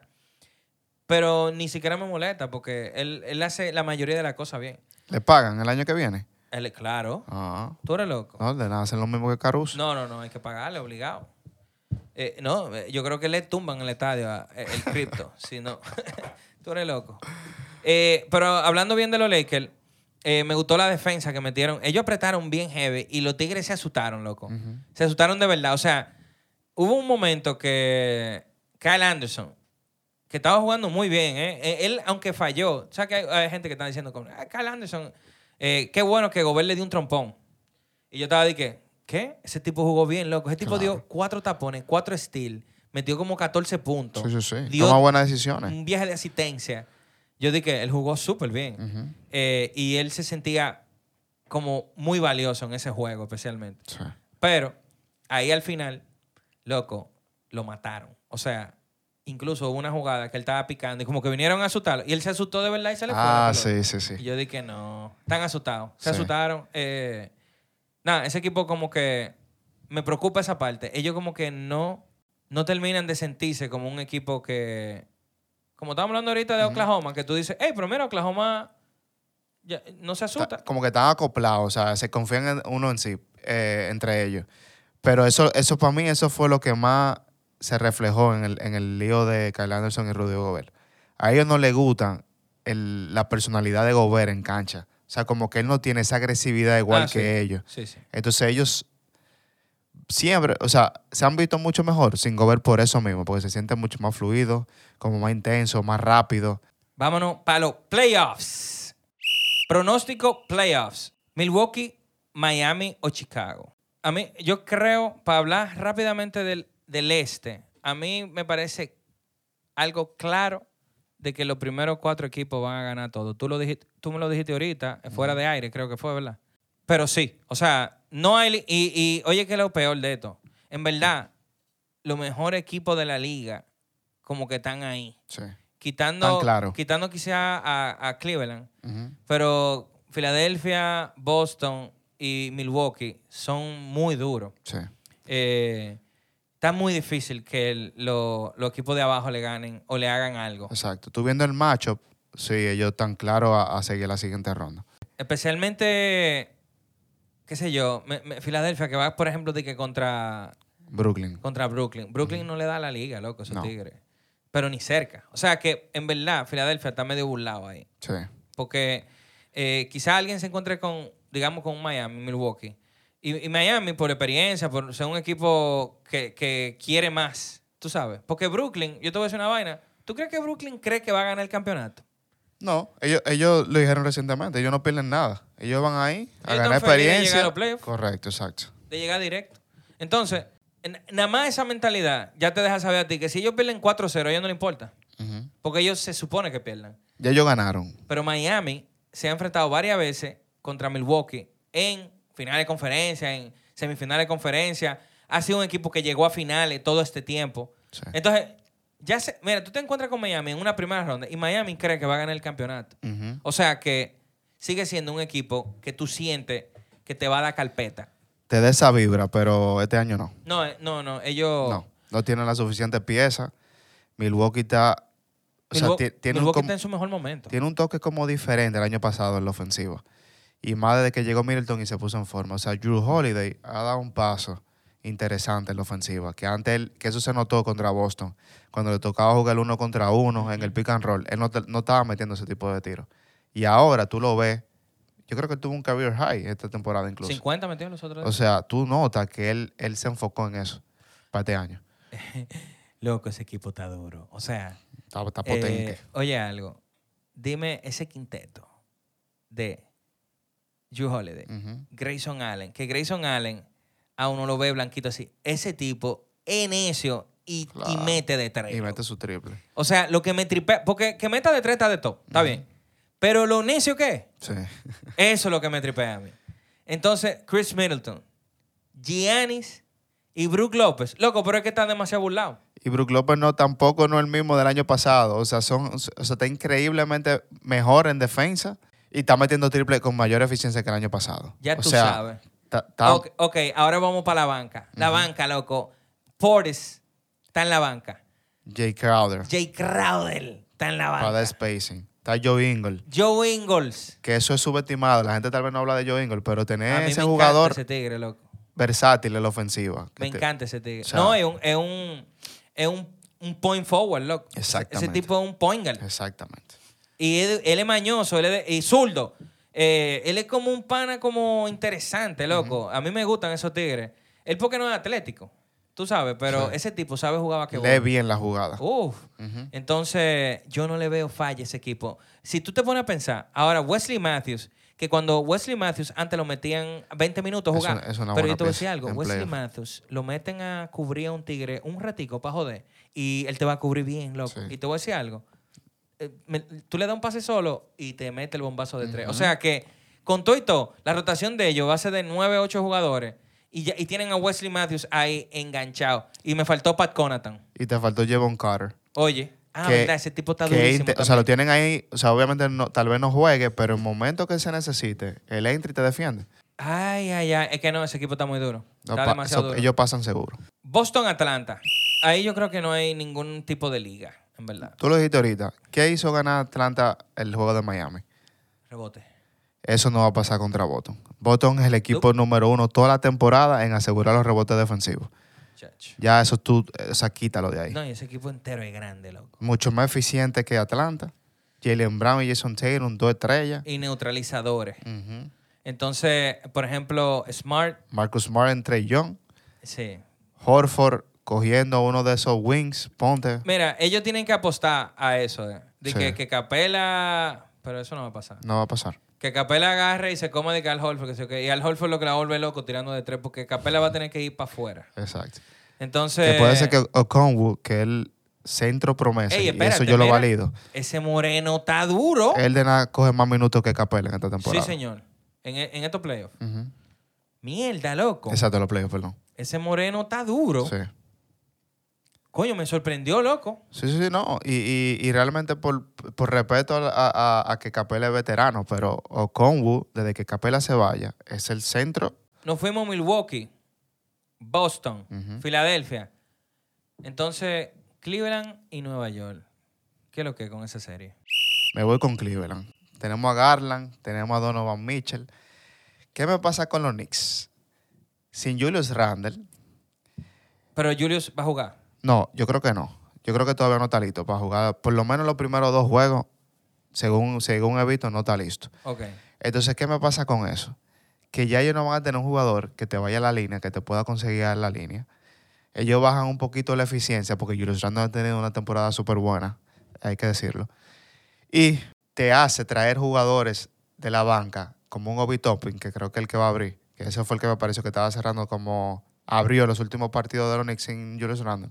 Pero ni siquiera me molesta porque él, él hace la mayoría de las cosas bien. ¿Le pagan el año que viene? Él, claro. Ah, Tú eres loco. no, de nada, hacen lo mismo que Caruso. No, no, no, hay que pagarle, obligado. Eh, no, eh, yo creo que le tumban el estadio a- eh, el cripto. Si no, tú eres loco. Eh, pero hablando bien de los Lakers, eh, me gustó la defensa que metieron. Ellos apretaron bien heavy y los Tigres se asustaron, loco. Ujú. Se asustaron de verdad. O sea, hubo un momento que Kyle Anderson, que estaba jugando muy bien, ¿eh? Él, aunque falló, o sea que hay, hay gente que está diciendo, como, ah, Kyle Anderson, eh, qué bueno que Gobert le dio un trompón. Y yo estaba de que, ¿qué? Ese tipo jugó bien, loco. Ese tipo Claro. dio cuatro tapones, cuatro steals, metió como catorce puntos. Sí, sí, sí. Dio Toma buenas decisiones. un viaje de asistencia. Yo dije que él jugó súper bien. Uh-huh. eh, y él se sentía como muy valioso en ese juego, especialmente. Sí. Pero ahí al final, loco, lo mataron. O sea, incluso hubo una jugada que él estaba picando y como que vinieron a asustarlo. Y él se asustó de verdad y se le fue. Ah, la pelota. sí, sí, sí. Y yo dije, no, están asustados. Se Sí. asustaron. Eh, nada, ese equipo como que me preocupa esa parte. Ellos como que no, no terminan de sentirse como un equipo que... Como estamos hablando ahorita de Ujú. Oklahoma, que tú dices, hey, pero mira, Oklahoma ya no se asusta. Ta- Como que están acoplados, o sea, se confían en uno en sí, eh, entre ellos. Pero eso, eso para mí, eso fue lo que más se reflejó en el, en el lío de Kyle Anderson y Rudy Gobert. A ellos no les gustan el- la personalidad de Gobert en cancha. O sea, como que él no tiene esa agresividad igual Ah, que sí. ellos. Sí, sí. Entonces ellos siempre, o sea, se han visto mucho mejor sin Gobert por eso mismo, porque se sienten mucho más fluidos, como más intensos, más rápidos. Vámonos para los playoffs. Pronóstico playoffs. Milwaukee, Miami o Chicago. A mí, yo creo, para hablar rápidamente del, del este, a mí me parece algo claro de que los primeros cuatro equipos van a ganar todo. Tú, lo dijiste, tú me lo dijiste ahorita, fuera de aire, creo que fue, ¿verdad? Pero sí, o sea, no hay... li- Y, y oye, que es lo peor de esto. En verdad, los mejores equipos de la liga como que están ahí. Sí. Quitando, Tan claro. quitando quizá a, a Cleveland, Ujú. pero Filadelfia, Boston y Milwaukee son muy duros. Sí. Eh, está muy difícil que el- lo- los equipos de abajo le ganen o le hagan algo. Exacto. Tú viendo el matchup, sí, ellos están claros a, a seguir la siguiente ronda. Especialmente, qué sé yo, me- me- Filadelfia, que va, por ejemplo, de que contra, Brooklyn. contra Brooklyn. Brooklyn no le da a la liga, loco, esos No. tigres. Pero ni cerca. O sea que, en verdad, Filadelfia está medio burlado ahí. Sí. Porque eh, quizá alguien se encuentre con, digamos, con Miami, Milwaukee. Y, y Miami, por experiencia, por ser un equipo que, que quiere más, tú sabes. Porque Brooklyn, yo te voy a decir una vaina. ¿Tú crees que Brooklyn cree que va a ganar el campeonato? No, ellos, ellos lo dijeron recientemente, ellos no pierden nada. Ellos van ahí a Ellos ganar están felices de llegar experiencia. a los playoffs. Correcto, exacto. De llegar directo. Entonces, n- nada más esa mentalidad ya te deja saber a ti que si ellos pierden cuatro cero, a ellos no les importa. Ujú. Porque ellos se supone que pierdan. Ya ellos ganaron. Pero Miami se ha enfrentado varias veces contra Milwaukee en finales de conferencia, en semifinales de conferencia. Ha sido un equipo que llegó a finales todo este tiempo. Sí. Entonces, ya se, mira, tú te encuentras con Miami en una primera ronda y Miami cree que va a ganar el campeonato. Ujú. O sea que sigue siendo un equipo que tú sientes que te va a dar carpeta. Te da esa vibra, pero este año no. No, eh, no, no. Ellos... No, no tienen la suficiente pieza. Milwaukee está... O sea, Milwaukee, ti- tiene, un Milwaukee com- está en su mejor momento. tiene un toque como diferente el año pasado en la ofensiva. Y más desde que llegó Middleton y se puso en forma. O sea, Drew Holiday ha dado un paso interesante en la ofensiva. Que antes, él- que eso se notó contra Boston. Cuando le tocaba jugar uno contra uno en el pick and roll, él no, te- no estaba metiendo ese tipo de tiros. Y ahora tú lo ves. Yo creo que tuvo un career high esta temporada incluso. cincuenta metidos los otros. O sea, tú notas que él, él se enfocó en eso para este año. Loco, ese equipo está duro. O sea... Está, está potente. Eh, oye, algo. Dime ese quinteto de Drew Holiday, Ujú. Grayson Allen, que Grayson Allen a uno lo ve blanquito así. Ese tipo es necio y, y Claro. mete de tres. Y loco. mete su triple. O sea, lo que me tripea, porque que meta de tres está de todo, está bien. Pero lo necio que es, Sí. eso es lo que me tripea a mí. Entonces, Chris Middleton, Giannis y Brook López. Loco, pero es que están demasiado burlados. Y Brook López no, tampoco no es el mismo del año pasado. O sea, son, o sea, está increíblemente mejor en defensa y está metiendo triple con mayor eficiencia que el año pasado. Ya o tú sea, sabes. ta- ta- Ok, ok, ahora vamos para la banca. La banca, loco. Portis está en la banca. Jay Crowder Jay Crowder está en la para dar banca. spacing. Está Joe Ingles, Joe Ingles. que eso es subestimado. La gente tal vez no habla de Joe Ingles, pero A tener mí ese me jugador encanta ese tigre, loco. versátil en la ofensiva. que Me te- encanta ese tigre. o sea- no, es un, es un, es un, un point forward, loco. Ese- Exactamente. Ese tipo es un point guard. Exactamente. Y él, él es mañoso, él es de- y zurdo. Eh, él es como un pana como interesante, loco. A mí me gustan esos tigres. Él porque no es atlético. tú sabes, pero Sí. ese tipo sabe jugar basquetbol. Lee bien la jugada. Uf. Ujú. Entonces, yo no le veo falla a ese equipo. Si tú te pones a pensar, ahora Wesley Matthews, que cuando Wesley Matthews antes lo metían veinte minutos a Es jugar. una- es una pero buena yo te voy a pieza decir algo, en Wesley playoff. Matthews lo meten a cubrir a un tigre un ratico para joder y él te va a cubrir bien, loco. Sí. Y te voy a decir algo. eh, me- tú le das un pase solo y te mete el bombazo de tres. O Ujú. sea que con todo y todo, la rotación de ellos va a ser de nueve, ocho jugadores y, ya- y tienen a Wesley Matthews ahí enganchado. Y me faltó Pat Connaughton. Y te faltó Jevon Carter. Oye, ah, Que- verdad, ese tipo está Que durísimo inte- o sea, lo también. tienen ahí, o sea, obviamente no, tal vez no juegue, pero en el momento que se necesite, él entra y te defiende. Ay, ay, ay. Es que no, ese equipo está muy duro. No Está pa- demasiado eso- duro. ellos pasan seguro. Boston-Atlanta. Ahí yo creo que no hay ningún tipo de liga, en verdad. Tú lo dijiste ahorita. ¿Qué hizo ganar Atlanta el juego de Miami? Rebote. Eso no va a pasar contra Boston. Boston es el equipo número uno toda la temporada en asegurar los rebotes defensivos. Chacho. Ya eso tú, o sea, quítalo de ahí. No, y ese equipo entero es grande, loco. Mucho más eficiente que Atlanta. Jalen Brown y Jason Tatum, dos estrellas. Y neutralizadores. Ujú. Entonces, por ejemplo, Smart, Marcus Smart entre Young. sí. Horford cogiendo uno de esos wings. Ponte. Mira, ellos tienen que apostar a eso. De, de Sí. que, que Capela... Pero eso no va a pasar. No va a pasar. Que Capela agarre y se coma de que Al Horford. Que sé yo qué. Y Al Horford lo que la vuelve loco tirando de tres. Porque Capela va a tener que ir para afuera. Exacto. Entonces... Que puede ser que Okonwu, que es el centro promesa, Ey, y espérate, eso yo lo mira. valido. Ese moreno está duro. Él de nada coge más minutos que Capela en esta Sí, temporada. señor. En, en estos playoffs. Ujú. Mierda, loco. Exacto, los playoffs, perdón. Ese moreno está duro. Sí. Coño, me sorprendió, loco. Sí, sí, sí, no. Y, y, y realmente por, por respeto a, a- a que Capela es veterano, pero Okonwu, desde que Capela se vaya, es el centro. Nos fuimos a Milwaukee, Boston, Ujú. Filadelfia. Entonces, Cleveland y Nueva York. ¿Qué es lo que es con esa serie? Me voy con Cleveland. Tenemos a Garland, tenemos a Donovan Mitchell. ¿Qué me pasa con los Knicks? Sin Julius Randle, Pero Julius va a jugar. no, yo creo que no. Yo creo que todavía no está listo para jugar. Por lo menos los primeros dos juegos, según, según he visto, no está listo. Ok. Entonces, ¿qué me pasa con eso? Que ya ellos no van a tener un jugador que te vaya a la línea, que te pueda conseguir a la línea. Ellos bajan un poquito la eficiencia porque Julius Randle ha tenido una temporada súper buena, hay que decirlo. Y te hace traer jugadores de la banca, como un Obi Toppin, que creo que es el que va a abrir. Que ese fue el que me pareció que estaba cerrando como abrió los últimos partidos de los Knicks sin Julius Randle.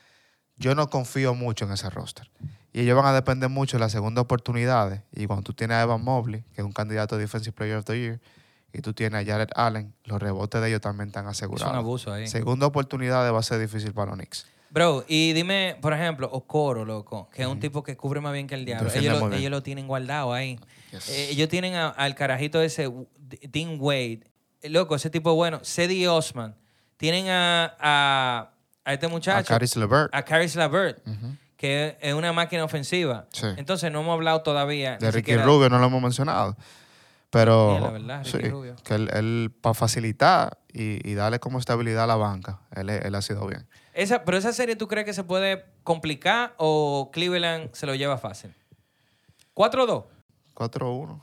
Yo no confío mucho en ese roster. Y ellos van a depender mucho de las segundas oportunidades. Y cuando tú tienes a Evan Mobley, que es un candidato a Defensive Player of the Year, y tú tienes a Jared Allen, los rebotes de ellos también están Es asegurados. un abuso ahí. Segunda oportunidad va a ser difícil para los Knicks. Bro, y dime, por ejemplo, Okoro, loco, que es un tipo que cubre más bien que el diablo. Defiende Ellos muy lo, bien. ellos lo tienen guardado ahí. Yes. Eh, ellos tienen a- al carajito ese, Dean Wade. Eh, Loco, ese tipo bueno. Cedi Osman. Tienen a, a, a este A muchacho. Caris LeVert. A Caris LeVert, Ujú. que es una máquina ofensiva. Sí. Entonces no hemos hablado todavía. De ni Ricky siquiera- Rubio no lo hemos mencionado. Pero Mira, la verdad, Ricky sí, Rubio. que él, él para facilitar y, y darle como estabilidad a la banca, él, él ha sido bien. Esa, pero esa serie, ¿tú crees que se puede complicar o Cleveland se lo lleva fácil? cuatro dos. cuatro uno.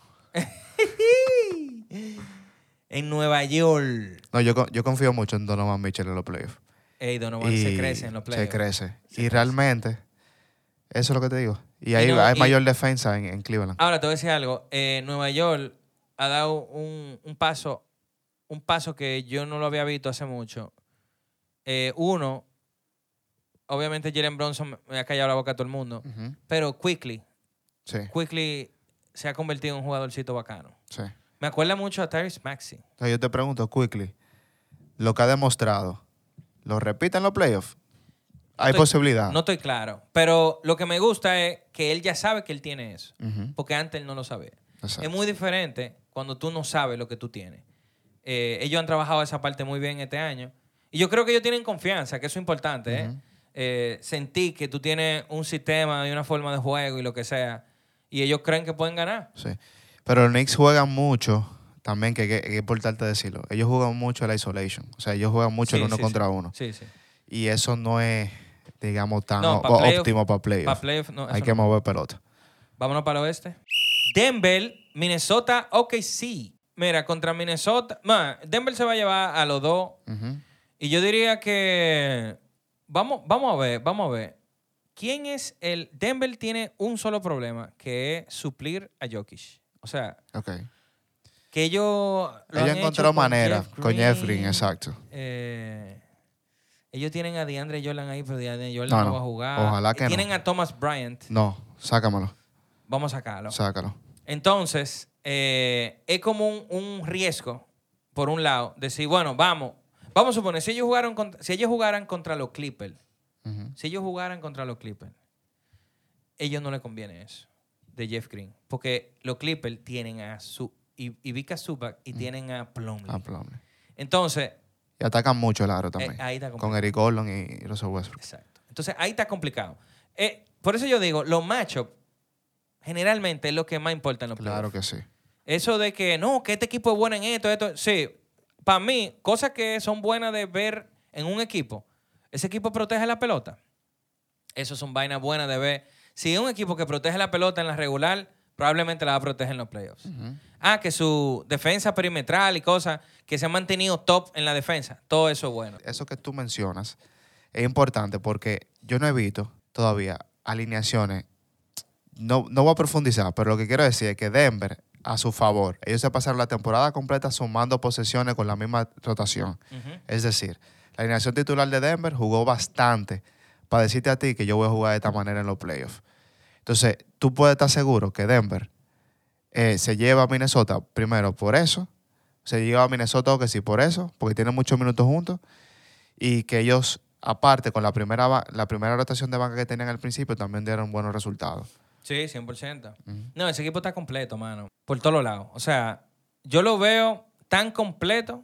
En Nueva York. No, yo, con- yo confío mucho en Donovan Mitchell en los playoffs. Ey, Donovan Y se crece en los playoffs. Se crece. Se y crece. realmente, eso es lo que te digo. Y ahí no, hay y- mayor defensa en, en Cleveland. Ahora te voy a decir algo. Eh, Nueva York ha dado un, un paso, un paso que yo no lo había visto hace mucho. Eh, uno, obviamente Jalen Brunson me ha callado la boca a todo el mundo, Ujú. pero Quickly, Sí, Quickly se ha convertido en un jugadorcito bacano. sí. Me acuerda mucho a Tyrese Maxey. Entonces yo te pregunto, quickly, lo que ha demostrado, ¿lo repite en los playoffs? Hay estoy- posibilidad. No estoy claro, pero lo que me gusta es que él ya sabe que él tiene eso, Ujú. porque antes él no lo sabía. Exacto. Es muy diferente cuando tú no sabes lo que tú tienes. Eh, ellos han trabajado esa parte muy bien este año. Y yo creo que ellos tienen confianza, que eso es importante. ¿eh? Ujú. Eh, sentir que tú tienes un sistema y una forma de juego y lo que sea. Y ellos creen que pueden ganar. Sí. Pero los Knicks juegan mucho, también, que, que, que es importante decirlo. Ellos juegan mucho el isolation. O sea, ellos juegan mucho Sí, el uno sí, contra sí. uno. Sí, sí. Y eso no es, digamos, tan No, o- pa' playoff- óptimo para playoff. Para playoff, no, Hay eso que no. mover pelota. Vámonos para el oeste. Denver, Minnesota, O K C. Mira, contra Minnesota. Ma, Denver se va a llevar a los dos. Ujú. Y yo diría que... Vamos, vamos a ver, vamos a ver. ¿Quién es el... Denver tiene un solo problema, que es suplir a Jokic. O sea, Okay. que ellos lo Ellos han encontraron hecho con manera Jeff con Jeff Green, Green, exacto. Eh, ellos tienen a DeAndre Jordan ahí, pero DeAndre Jordan No, no, no. va a jugar. Ojalá que tienen no. a Thomas Bryant. No, sácamelo. Vamos a sacarlo. Sácalo. Entonces, eh, es como un, un riesgo, por un lado, decir, bueno, vamos. Vamos a suponer, si ellos, jugaron contra, si ellos jugaran contra los Clippers, Uh-huh. si ellos jugaran contra los Clippers, ellos no les conviene eso de Jeff Green. Porque los Clippers tienen a su Ivica Zubac y uh-huh. tienen a Plumlee. A Plumlee. Entonces... Y atacan mucho el aro también. Eh, ahí está complicado. Con Eric Gordon y Russell Westbrook. Exacto. Entonces, ahí está complicado. Eh, por eso yo digo, los matchups generalmente es lo que más importa en los Claro playoffs. que sí. Eso de que, no, que este equipo es bueno en esto, esto. Sí, para mí, cosas que son buenas de ver en un equipo, ese equipo protege la pelota. Eso son vainas buenas de ver. Si es un equipo que protege la pelota en la regular, probablemente la va a proteger en los playoffs. Uh-huh. Ah, que su defensa perimetral y cosas, que se han mantenido top en la defensa. Todo eso es bueno. Eso que tú mencionas es importante porque yo no he visto todavía alineaciones. No, no voy a profundizar, pero lo que quiero decir es que Denver, a su favor, ellos se pasaron la temporada completa sumando posesiones con la misma rotación. Uh-huh. Es decir, la alineación titular de Denver jugó bastante para decirte a ti que yo voy a jugar de esta manera en los playoffs. Entonces, tú puedes estar seguro que Denver eh, se lleva a Minnesota primero por eso, se lleva a Minnesota que sí por eso, porque tienen muchos minutos juntos, y que ellos, aparte, con la primera, la primera rotación de banca que tenían al principio, también dieron buenos resultados. Sí, cien por ciento. Uh-huh. No, ese equipo está completo, mano, por todos lados. O sea, yo lo veo tan completo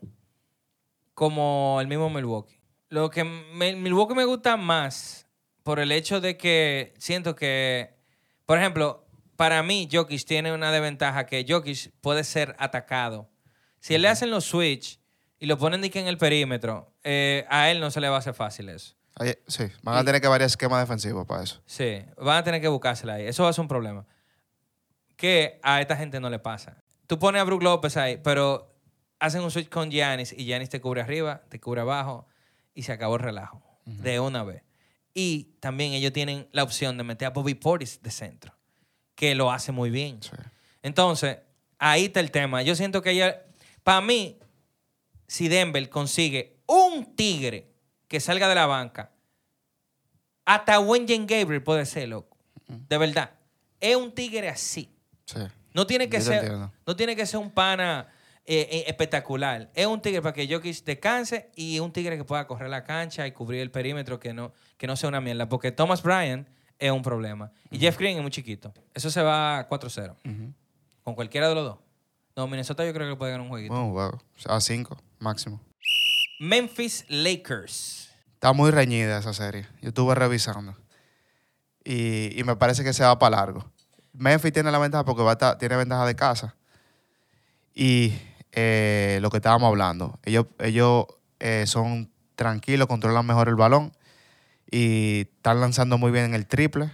como el mismo Milwaukee. Lo que me, Milwaukee me gusta más por el hecho de que siento que, por ejemplo, para mí Jokic tiene una desventaja que Jokic puede ser atacado. Si él le hacen los switch y lo ponen en el perímetro, eh, a él no se le va a hacer fácil eso. Ay, sí, van a y, tener que variar esquemas defensivos para eso. Sí, van a tener que buscársela ahí. Eso va a ser un problema. Que a esta gente no le pasa. Tú pones a Brook López ahí, pero hacen un switch con Giannis y Giannis te cubre arriba, te cubre abajo y se acabó el relajo. Uh-huh. De una vez. Y también ellos tienen la opción de meter a Bobby Portis de centro, que lo hace muy bien. Sí. Entonces, ahí está el tema. Yo siento que ella, para mí, si Denver consigue un tigre que salga de la banca, hasta Wenyen Gabriel puede ser, loco. Uh-huh. De verdad. Es un tigre así. Sí. No tiene que, ser, no tiene que ser un pana eh, eh, espectacular. Es un tigre para que Jokic descanse y un tigre que pueda correr la cancha y cubrir el perímetro, que no, que no sea una mierda. Porque Thomas Bryant es un problema. Y uh-huh. Jeff Green es muy chiquito. Eso se va a cuatro cero. Uh-huh. Con cualquiera de los dos. No, Minnesota yo creo que puede ganar un jueguito. Oh, wow. A cinco, máximo. Memphis Lakers. Está muy reñida esa serie. Yo estuve revisando. Y, y me parece que se va para largo. Memphis tiene la ventaja porque va a estar, tiene ventaja de casa. Y eh, lo que estábamos hablando, ellos, ellos eh, son tranquilos, controlan mejor el balón y están lanzando muy bien en el triple.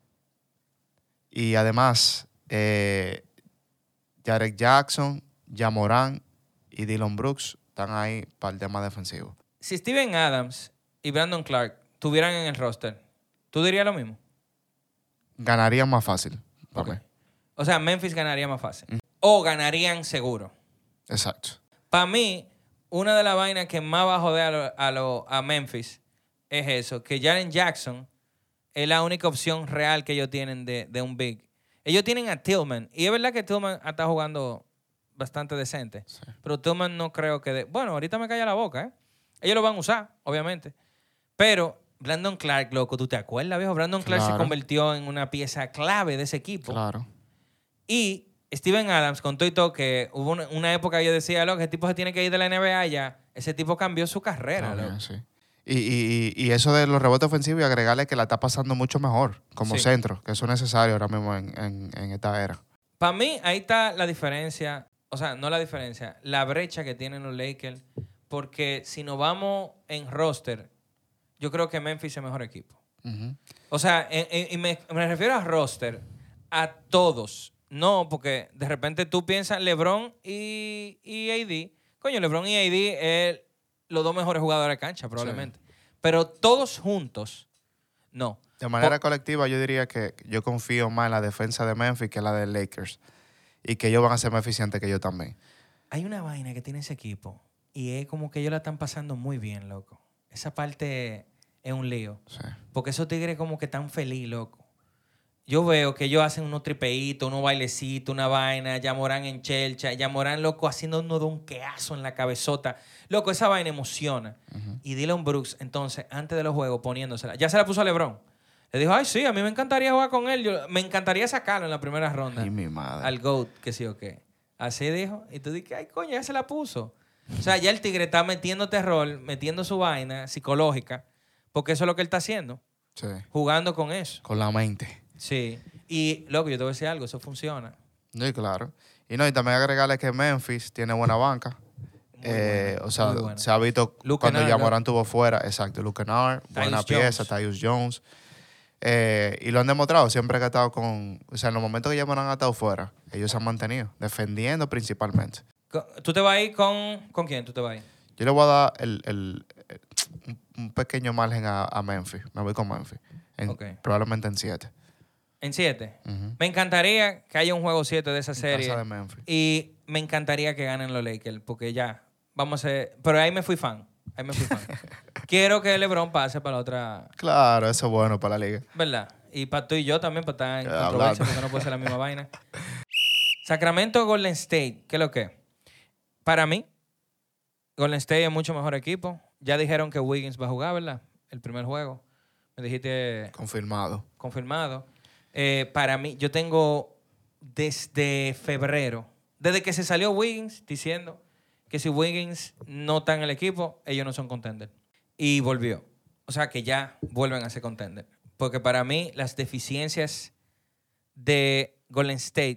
Y además, eh, Jarek Jackson, Ja Morant y Dillon Brooks están ahí para el tema defensivo. Si Steven Adams y Brandon Clark estuvieran en el roster, ¿tú dirías lo mismo? Ganarían más fácil. Okay. O sea, Memphis ganaría más fácil. Mm. O ganarían seguro. Exacto. Para mí, una de las vainas que más va a joder a, lo, a, lo, a Memphis es eso, que Jaren Jackson es la única opción real que ellos tienen de, de un big. Ellos tienen a Tillman, y es verdad que Tillman está jugando bastante decente, sí. Pero Tillman no creo que... De, bueno, ahorita me calla la boca, ¿eh? Ellos lo van a usar, obviamente. Pero Brandon Clark, loco, ¿tú te acuerdas, viejo? Brandon Clark claro. se convirtió en una pieza clave de ese equipo. Claro. Y Steven Adams contó y todo que hubo una, una época que yo decía, loco, ese tipo se tiene que ir de la N B A ya. Ese tipo cambió su carrera, También, loco. Sí. Y, y, y eso de los rebotes ofensivos y agregarle que la está pasando mucho mejor como sí. centro, que eso es necesario ahora mismo en, en, en esta era. Para mí, ahí está la diferencia, o sea, no la diferencia, la brecha que tienen los Lakers, porque si nos vamos en roster, yo creo que Memphis es el mejor equipo. Uh-huh. O sea, en, en, y me, me refiero a roster, a todos. No, porque de repente tú piensas LeBron y, y A D. Coño, LeBron y A D es los dos mejores jugadores de cancha, probablemente. Sí. Pero todos juntos, no. De manera Por, colectiva, yo diría que yo confío más en la defensa de Memphis que en la de Lakers. Y que ellos van a ser más eficientes que yo también. Hay una vaina que tiene ese equipo y es como que ellos la están pasando muy bien, loco. Esa parte es un lío. Sí. Porque esos tigres como que están feliz, loco. Yo veo que ellos hacen unos tripeitos, unos bailecitos, una vaina, ya Morán en chelcha, ya Morán, loco, haciendo unos donqueazos en la cabezota. Loco, esa vaina emociona. Uh-huh. Y Dillon Brooks, entonces, antes de los juegos, poniéndosela. Ya se la puso a LeBron. Le dijo, ay, sí, a mí me encantaría jugar con él. Yo, me encantaría sacarlo en la primera ronda. Ay, mi madre. Al GOAT, que sí o qué. Así dijo. Y tú dices, ay, coño, ya se la puso. O sea, ya el tigre está metiendo terror, metiendo su vaina psicológica, porque eso es lo que él está haciendo. Sí. Jugando con eso. Con la mente. Sí. Y, loco, yo te voy a decir algo, eso funciona. Sí, claro. Y no, y también agregarle que Memphis tiene buena banca. Eh, buena, o sea, se ha visto Luke cuando Kennard, ya Morán tuvo fuera. Exacto, Luke Kennard, buena pieza, Tyus Jones. Eh, y lo han demostrado siempre que ha estado con... O sea, en los momentos que ya Morán ha estado fuera, ellos se han mantenido, defendiendo principalmente. ¿Tú te vas a ir con... ¿Con quién tú te vas a ir? Yo le voy a dar el, el, el, un pequeño margen a, a Memphis. Me voy con Memphis. En, okay. Probablemente en siete. ¿En siete? Uh-huh. Me encantaría que haya un juego siete de esa en serie. Casa de Memphis. Y me encantaría que ganen los Lakers, porque ya, vamos a ser... Pero ahí me fui fan. Ahí me fui fan. Quiero que LeBron pase para la otra... Claro, eso es bueno para la liga. ¿Verdad? Y para tú y yo también, para estar en yeah, controversia, porque no puede ser la misma vaina. Sacramento Golden State, ¿qué es lo que? Para mí, Golden State es mucho mejor equipo. Ya dijeron que Wiggins va a jugar, ¿verdad? El primer juego. Me dijiste... Confirmado. Confirmado. Eh, para mí, yo tengo desde febrero, desde que se salió Wiggins, diciendo que si Wiggins no está en el equipo, ellos no son contender. Y volvió. O sea, que ya vuelven a ser contender. Porque para mí, las deficiencias de Golden State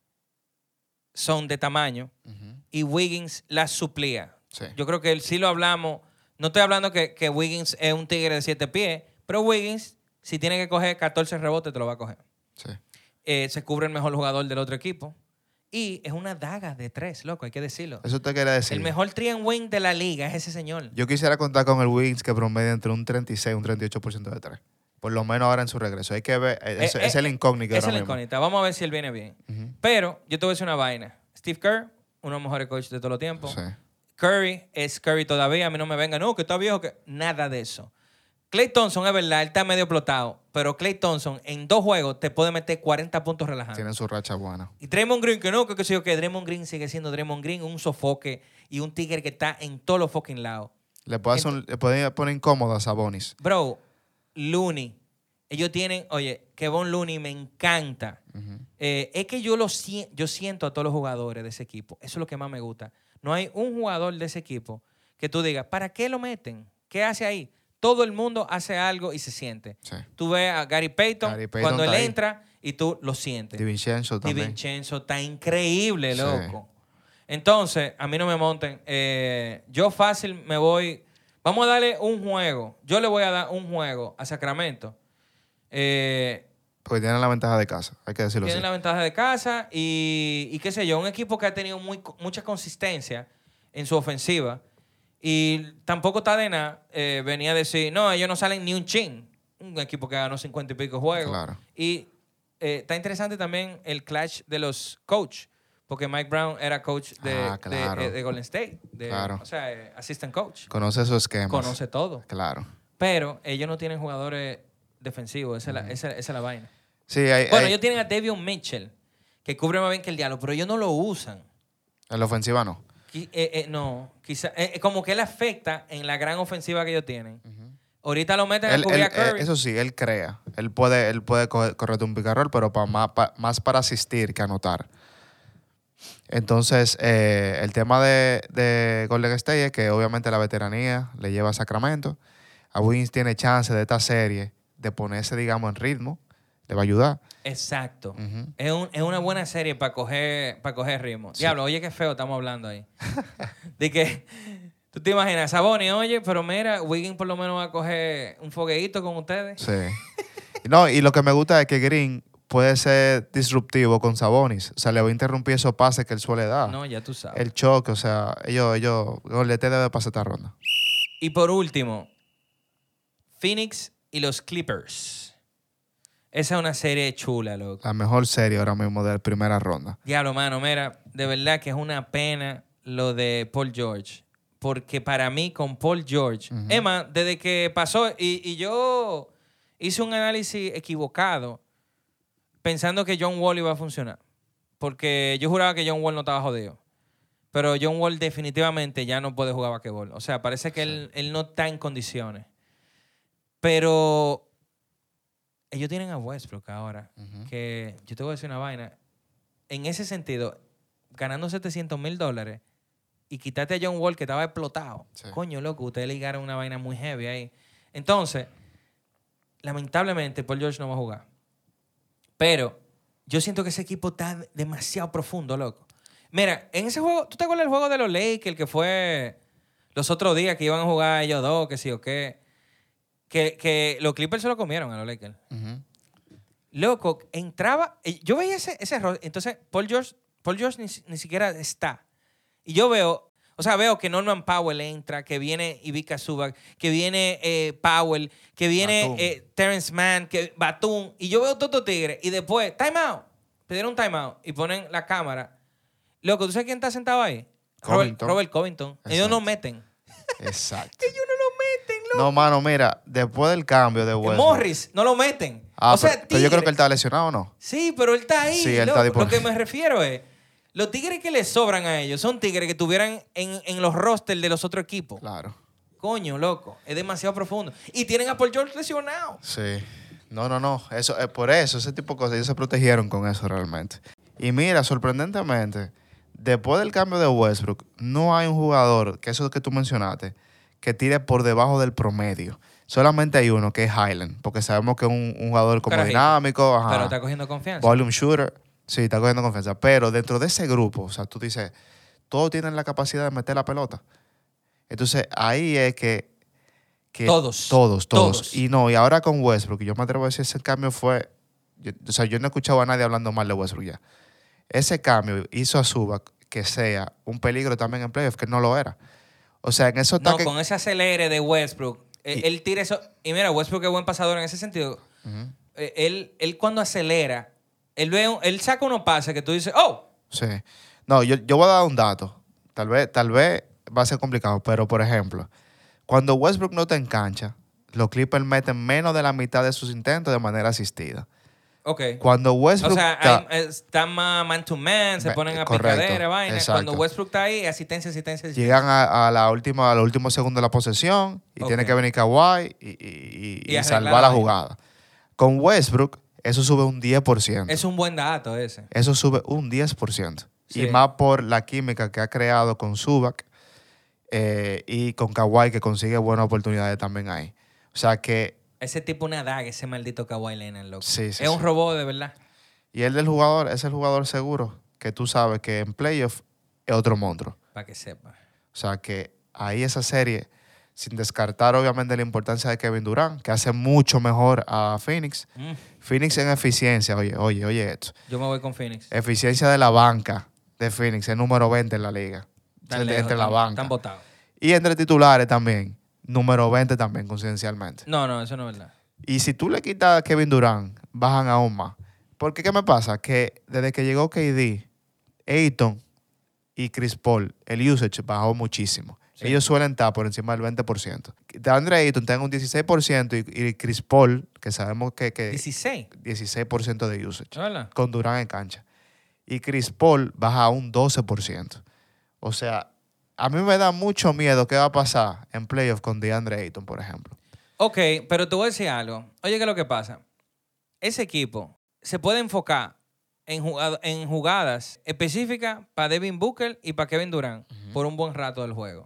son de tamaño uh-huh. y Wiggins las suplía. Sí. Yo creo que sí lo hablamos. No estoy hablando que, que Wiggins es un tigre de siete pies, pero Wiggins, si tiene que coger catorce rebotes, te lo va a coger. Sí. Eh, se cubre el mejor jugador del otro equipo. Y es una daga de tres, loco, hay que decirlo. Eso te quiere decir. El mejor three and win de la liga es ese señor. Yo quisiera contar con el Wiggins que promedia entre un treinta y seis y un treinta y ocho por ciento de tres. Por lo menos ahora en su regreso. Hay que ver. Es, eh, es el incógnito. Es el incógnito. Vamos a ver si él viene bien. Uh-huh. Pero yo te voy a decir una vaina. Steve Kerr, uno de los mejores coaches de todos los tiempos. Sí. Curry es Curry todavía. A mí no me venga, no, que está viejo. que Nada de eso. Klay Thompson, es verdad, él está medio explotado, pero Klay Thompson en dos juegos te puede meter cuarenta puntos relajando. Tienen su racha buena. Y Draymond Green, que no, que, que sí, que Draymond Green sigue siendo Draymond Green, un sofoque y un tigre que está en todos los fucking lados. Le puede, un, le puede poner incómodo a Sabonis. Bro, Looney. Ellos tienen, oye, Kevon Looney me encanta. Uh-huh. Eh, es que yo, lo, yo siento a todos los jugadores de ese equipo. Eso es lo que más me gusta. No hay un jugador de ese equipo que tú digas, ¿para qué lo meten? ¿Qué hace ahí? Todo el mundo hace algo y se siente. Sí. Tú ves a Gary Payton, Gary Payton cuando él ahí. entra y tú lo sientes. DiVincenzo también. DiVincenzo está increíble, loco. Sí. Entonces, a mí no me monten. Eh, yo fácil me voy... Vamos a darle un juego. Yo le voy a dar un juego a Sacramento. Eh, Porque tienen la ventaja de casa, hay que decirlo así. Tienen la ventaja de casa y, y qué sé yo, un equipo que ha tenido muy, mucha consistencia en su ofensiva. Y tampoco está de nada. Eh, venía a decir, no, ellos no salen ni un chin. Un equipo que ganó cincuenta y pico juegos. Claro. Y eh, está interesante también el clash de los coach. Porque Mike Brown era coach de, ah, claro. de, de, de Golden State. De, claro. O sea, eh, assistant coach. Conoce esos esquemas. Conoce todo. Claro. Pero ellos no tienen jugadores defensivos. Esa, mm. es, la, esa, esa es la vaina. Sí, hay, bueno, hay... ellos tienen a Davion Mitchell, que cubre más bien que el diablo, pero ellos no lo usan. En la ofensiva no. Eh, eh, no, quizá, eh, como que él afecta en la gran ofensiva que ellos tienen. Uh-huh. Ahorita lo meten él, a cubrir él, a Curry. Eso sí, él crea. Él puede, él puede correr un pick and roll, pero para más, para, más para asistir que anotar. Entonces, eh, el tema de, de Golden State es que obviamente la veteranía le lleva a Sacramento. A Wiggins tiene chance de esta serie de ponerse, digamos, en ritmo. Le va a ayudar. Exacto. Uh-huh. Es, un, es una buena serie para coger, para coger ritmo. Sí. Diablo, oye, qué feo estamos hablando ahí. De que, tú te imaginas, Sabonis, oye, pero mira, Wiggins por lo menos va a coger un fogueíto con ustedes. Sí. No, y lo que me gusta es que Green puede ser disruptivo con Sabonis. O sea, le va a interrumpir esos pases que él suele dar. No, ya tú sabes. El choque, o sea, ellos, ellos, Golden State debe pasar esta ronda. Y por último, Phoenix y los Clippers. Esa es una serie chula, loco. La mejor serie ahora mismo de la primera ronda. Diablo, mano, mira, de verdad que es una pena lo de Paul George. Porque para mí, con Paul George, Ujú. Emma, desde que pasó, y, y yo hice un análisis equivocado pensando que John Wall iba a funcionar. Porque yo juraba que John Wall no estaba jodido. Pero John Wall definitivamente ya no puede jugar basquetbol. O sea, parece que Sí. él, él no está en condiciones. Pero ellos tienen a Westbrook ahora. Ujú. Que yo te voy a decir una vaina. En ese sentido, ganando setecientos mil dólares y quitarte a John Wall que estaba explotado. Sí. Coño, loco, ustedes ligaron una vaina muy heavy ahí. Entonces, lamentablemente, Paul George no va a jugar. Pero yo siento que ese equipo está demasiado profundo, loco. Mira, en ese juego, ¿tú te acuerdas del juego de los Lakers, el que fue los otros días que iban a jugar ellos dos, que sí o qué? Que, que los Clippers se lo comieron a los Lakers. Ujú. Loco, entraba. Yo veía ese, ese error. Entonces, Paul George, Paul George ni, ni siquiera está. Y yo veo, o sea, veo que Norman Powell entra, que viene Ivica Zubac, que viene eh, Powell, que viene Batum. eh, Terrence Mann, que Batum. Y yo veo todos estos tigres. Y después, time out. Pidieron un time out y ponen la cámara. Loco, ¿tú sabes quién está sentado ahí? Robert, Covington. Robert Covington. Ellos Exacto. no meten. Exacto. Ellos no lo meten, loco. No, mano, mira, después del cambio de Westbrook. Morris, no lo meten. Ah, o sea, pero, pero yo creo tigre. que él está lesionado, ¿o no? Sí, pero él está ahí. Sí, él loco. está disponible. Lo que me refiero es, los tigres que le sobran a ellos son tigres que tuvieran en, en los rosters de los otros equipos. Claro. Coño, loco, es demasiado profundo. Y tienen a Paul George lesionado. Sí. No, no, no. Eso, es por eso, ese tipo de cosas, ellos se protegieron con eso realmente. Y mira, sorprendentemente, después del cambio de Westbrook, no hay un jugador, que eso que tú mencionaste, que tire por debajo del promedio. Solamente hay uno, que es Highland, porque sabemos que es un, un jugador como Carajito. dinámico, ajá, Pero está cogiendo confianza. volume shooter. Sí, está cogiendo confianza. Pero dentro de ese grupo, o sea, tú dices, todos tienen la capacidad de meter la pelota. Entonces, ahí es que... que Todos. Todos, todos. Todos. Y no, y ahora con Westbrook, yo me atrevo a decir, ese cambio fue... yo- o sea, yo no he escuchado a nadie hablando mal de Westbrook ya. Ese cambio hizo a Zubac que sea un peligro también en playoff, que no lo era. O sea, en esos No, ataques... con ese acelere de Westbrook, eh, Y- él tira eso. Y mira, Westbrook es buen pasador en ese sentido. Ujú. Eh, él, él cuando acelera, él, ve un- él saca unos pases que tú dices, oh, Sí. No, yo, yo voy a dar un dato. Tal vez, tal vez va a ser complicado, pero por ejemplo, cuando Westbrook no está en cancha, los Clippers meten menos de la mitad de sus intentos de manera asistida. ok. Cuando O Westbrook sea, está... hay- eh, están más man to man, se Me- ponen a correcto, picadera, vaina. exacto. Cuando Westbrook está ahí, asistencia, asistencia, asistencia. Llegan a, a la última, a los últimos segundos de la posesión y Ok. tiene que venir Kawhi y, y- y- Y y arreglar salvar la la vaina. jugada. Con Westbrook, eso sube un diez por ciento. Es un buen dato ese. Eso sube un diez por ciento. Sí. Y más por la química que ha creado con Zubac eh, y con Kawhi, que consigue buenas oportunidades también ahí. O sea que... Ese tipo una daga, ese maldito Kawhi Leonard, loco. Sí, sí, es un sí. robot de verdad. Y el del jugador es el jugador seguro, que tú sabes que en playoff es otro monstruo. Para que sepa. O sea que ahí esa serie, sin descartar obviamente la importancia de Kevin Durant, que hace mucho mejor a Phoenix. Mm, Phoenix en eficiencia, oye, oye, oye esto. yo me voy con Phoenix. Eficiencia de la banca de Phoenix, es número veinte en la liga. Tan Entre lejos, la tan- banca. tan botados. Y entre titulares también, número veinte también, coincidencialmente. No, no, eso no es verdad. Y si tú le quitas a Kevin Durant, bajan aún más. Porque, ¿qué me pasa? Que desde que llegó K D, Ayton y Chris Paul, el usage bajó muchísimo. Sí. Ellos suelen estar por encima del veinte por ciento. DeAndre Ayton tiene un dieciséis por ciento y, y Chris Paul, que sabemos que, que dieciséis. dieciséis por ciento de usage, ¿No es verdad? con Durant en cancha. Y Chris Paul baja a un doce por ciento. O sea, a mí me da mucho miedo qué va a pasar en playoff con DeAndre Ayton, por ejemplo. Ok, pero te voy a decir algo. Oye, ¿qué es lo que pasa? Ese equipo se puede enfocar en, jugado- en jugadas específicas para Devin Booker y para Kevin Durant por un buen rato del juego.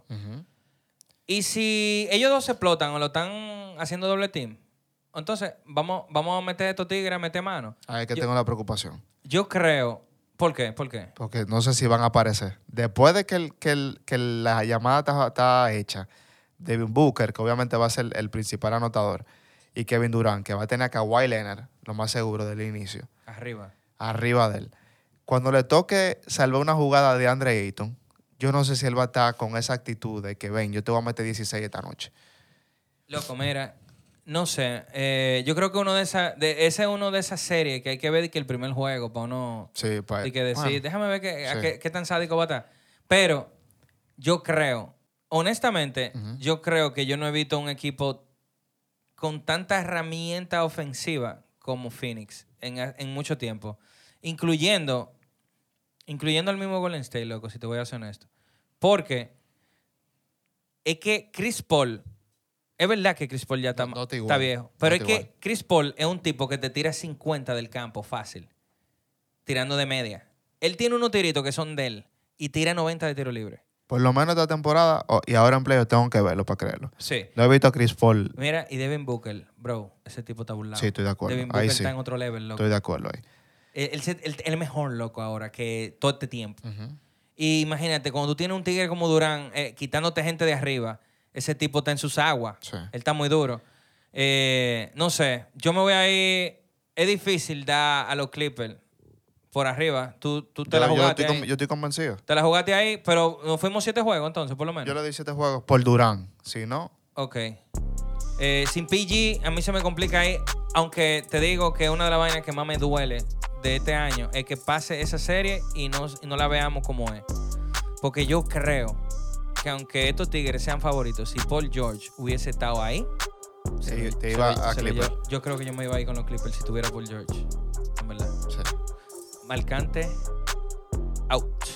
Y si ellos dos se explotan o lo están haciendo doble team, entonces vamos, vamos a meter a estos tigres a meter mano. Ahí es que Yo- tengo la preocupación. Yo creo... ¿Por qué? ¿Por qué? Porque no sé si van a aparecer. Después de que, el- que, el- que la llamada está, está hecha, Devin Booker, que obviamente va a ser el principal anotador, y Kevin Durant, que va a tener a Kawhi Leonard, lo más seguro del inicio, Arriba. arriba de él. Cuando le toque salvar una jugada de Andre Ayton, yo no sé si él va a estar con esa actitud de que, ven, yo te voy a meter dieciséis esta noche. Loco, mira, no sé. Eh, yo creo que uno de esas, de, ese es uno de esas series que hay que ver que el primer juego para uno. Sí, pues. Y que decir, bueno, déjame ver que, sí. a qué, qué tan sádico va a estar. Pero yo creo, honestamente, Uh-huh. yo creo que yo no he visto un equipo con tanta herramienta ofensiva como Phoenix en, en mucho tiempo. Incluyendo, incluyendo al mismo Golden State, loco, si te voy a ser honesto. Porque es que Chris Paul, es verdad que Chris Paul ya está, No- no está igual, está viejo, no pero está es que igual. Chris Paul es un tipo que te tira cincuenta del campo fácil, tirando de media. Él tiene unos tiritos que son de él y tira noventa de tiro libre. Por lo menos esta temporada, oh, y ahora en playoff tengo que verlo para creerlo. Sí. Lo he visto a Chris Paul. Mira, y Devin Booker, bro, ese tipo está burlado. Sí, estoy de acuerdo. Devin Ahí Booker sí. está en otro level, loco. Estoy de acuerdo ahí. Él, él, se- él- él es mejor, loco, ahora que todo este tiempo. Uh-huh. Y imagínate, cuando tú tienes un tigre como Durán, eh, quitándote gente de arriba, ese tipo está en sus aguas. Sí. Él está muy duro. Eh, no sé, yo me voy a ir... Es difícil dar a los Clippers por arriba. Tú, tú te Yo, la yo jugaste estoy ahí. con- yo estoy convencido. Te la jugaste ahí, pero nos fuimos siete juegos entonces, por lo menos. Yo le di siete juegos por Durán. Si no, Ok. Eh, sin P G, a mí se me complica ahí. Aunque te digo que una de las vainas que más me duele de este año es que pase esa serie y no, y no la veamos como es. Porque yo creo que aunque estos Tigres sean favoritos, si Paul George hubiese estado ahí, se te, lo- te se iba lo- a se lo Clippers. llevo. Yo creo que yo me iba a ir con los Clippers si tuviera Paul George. En verdad. Sí. Marcante, out.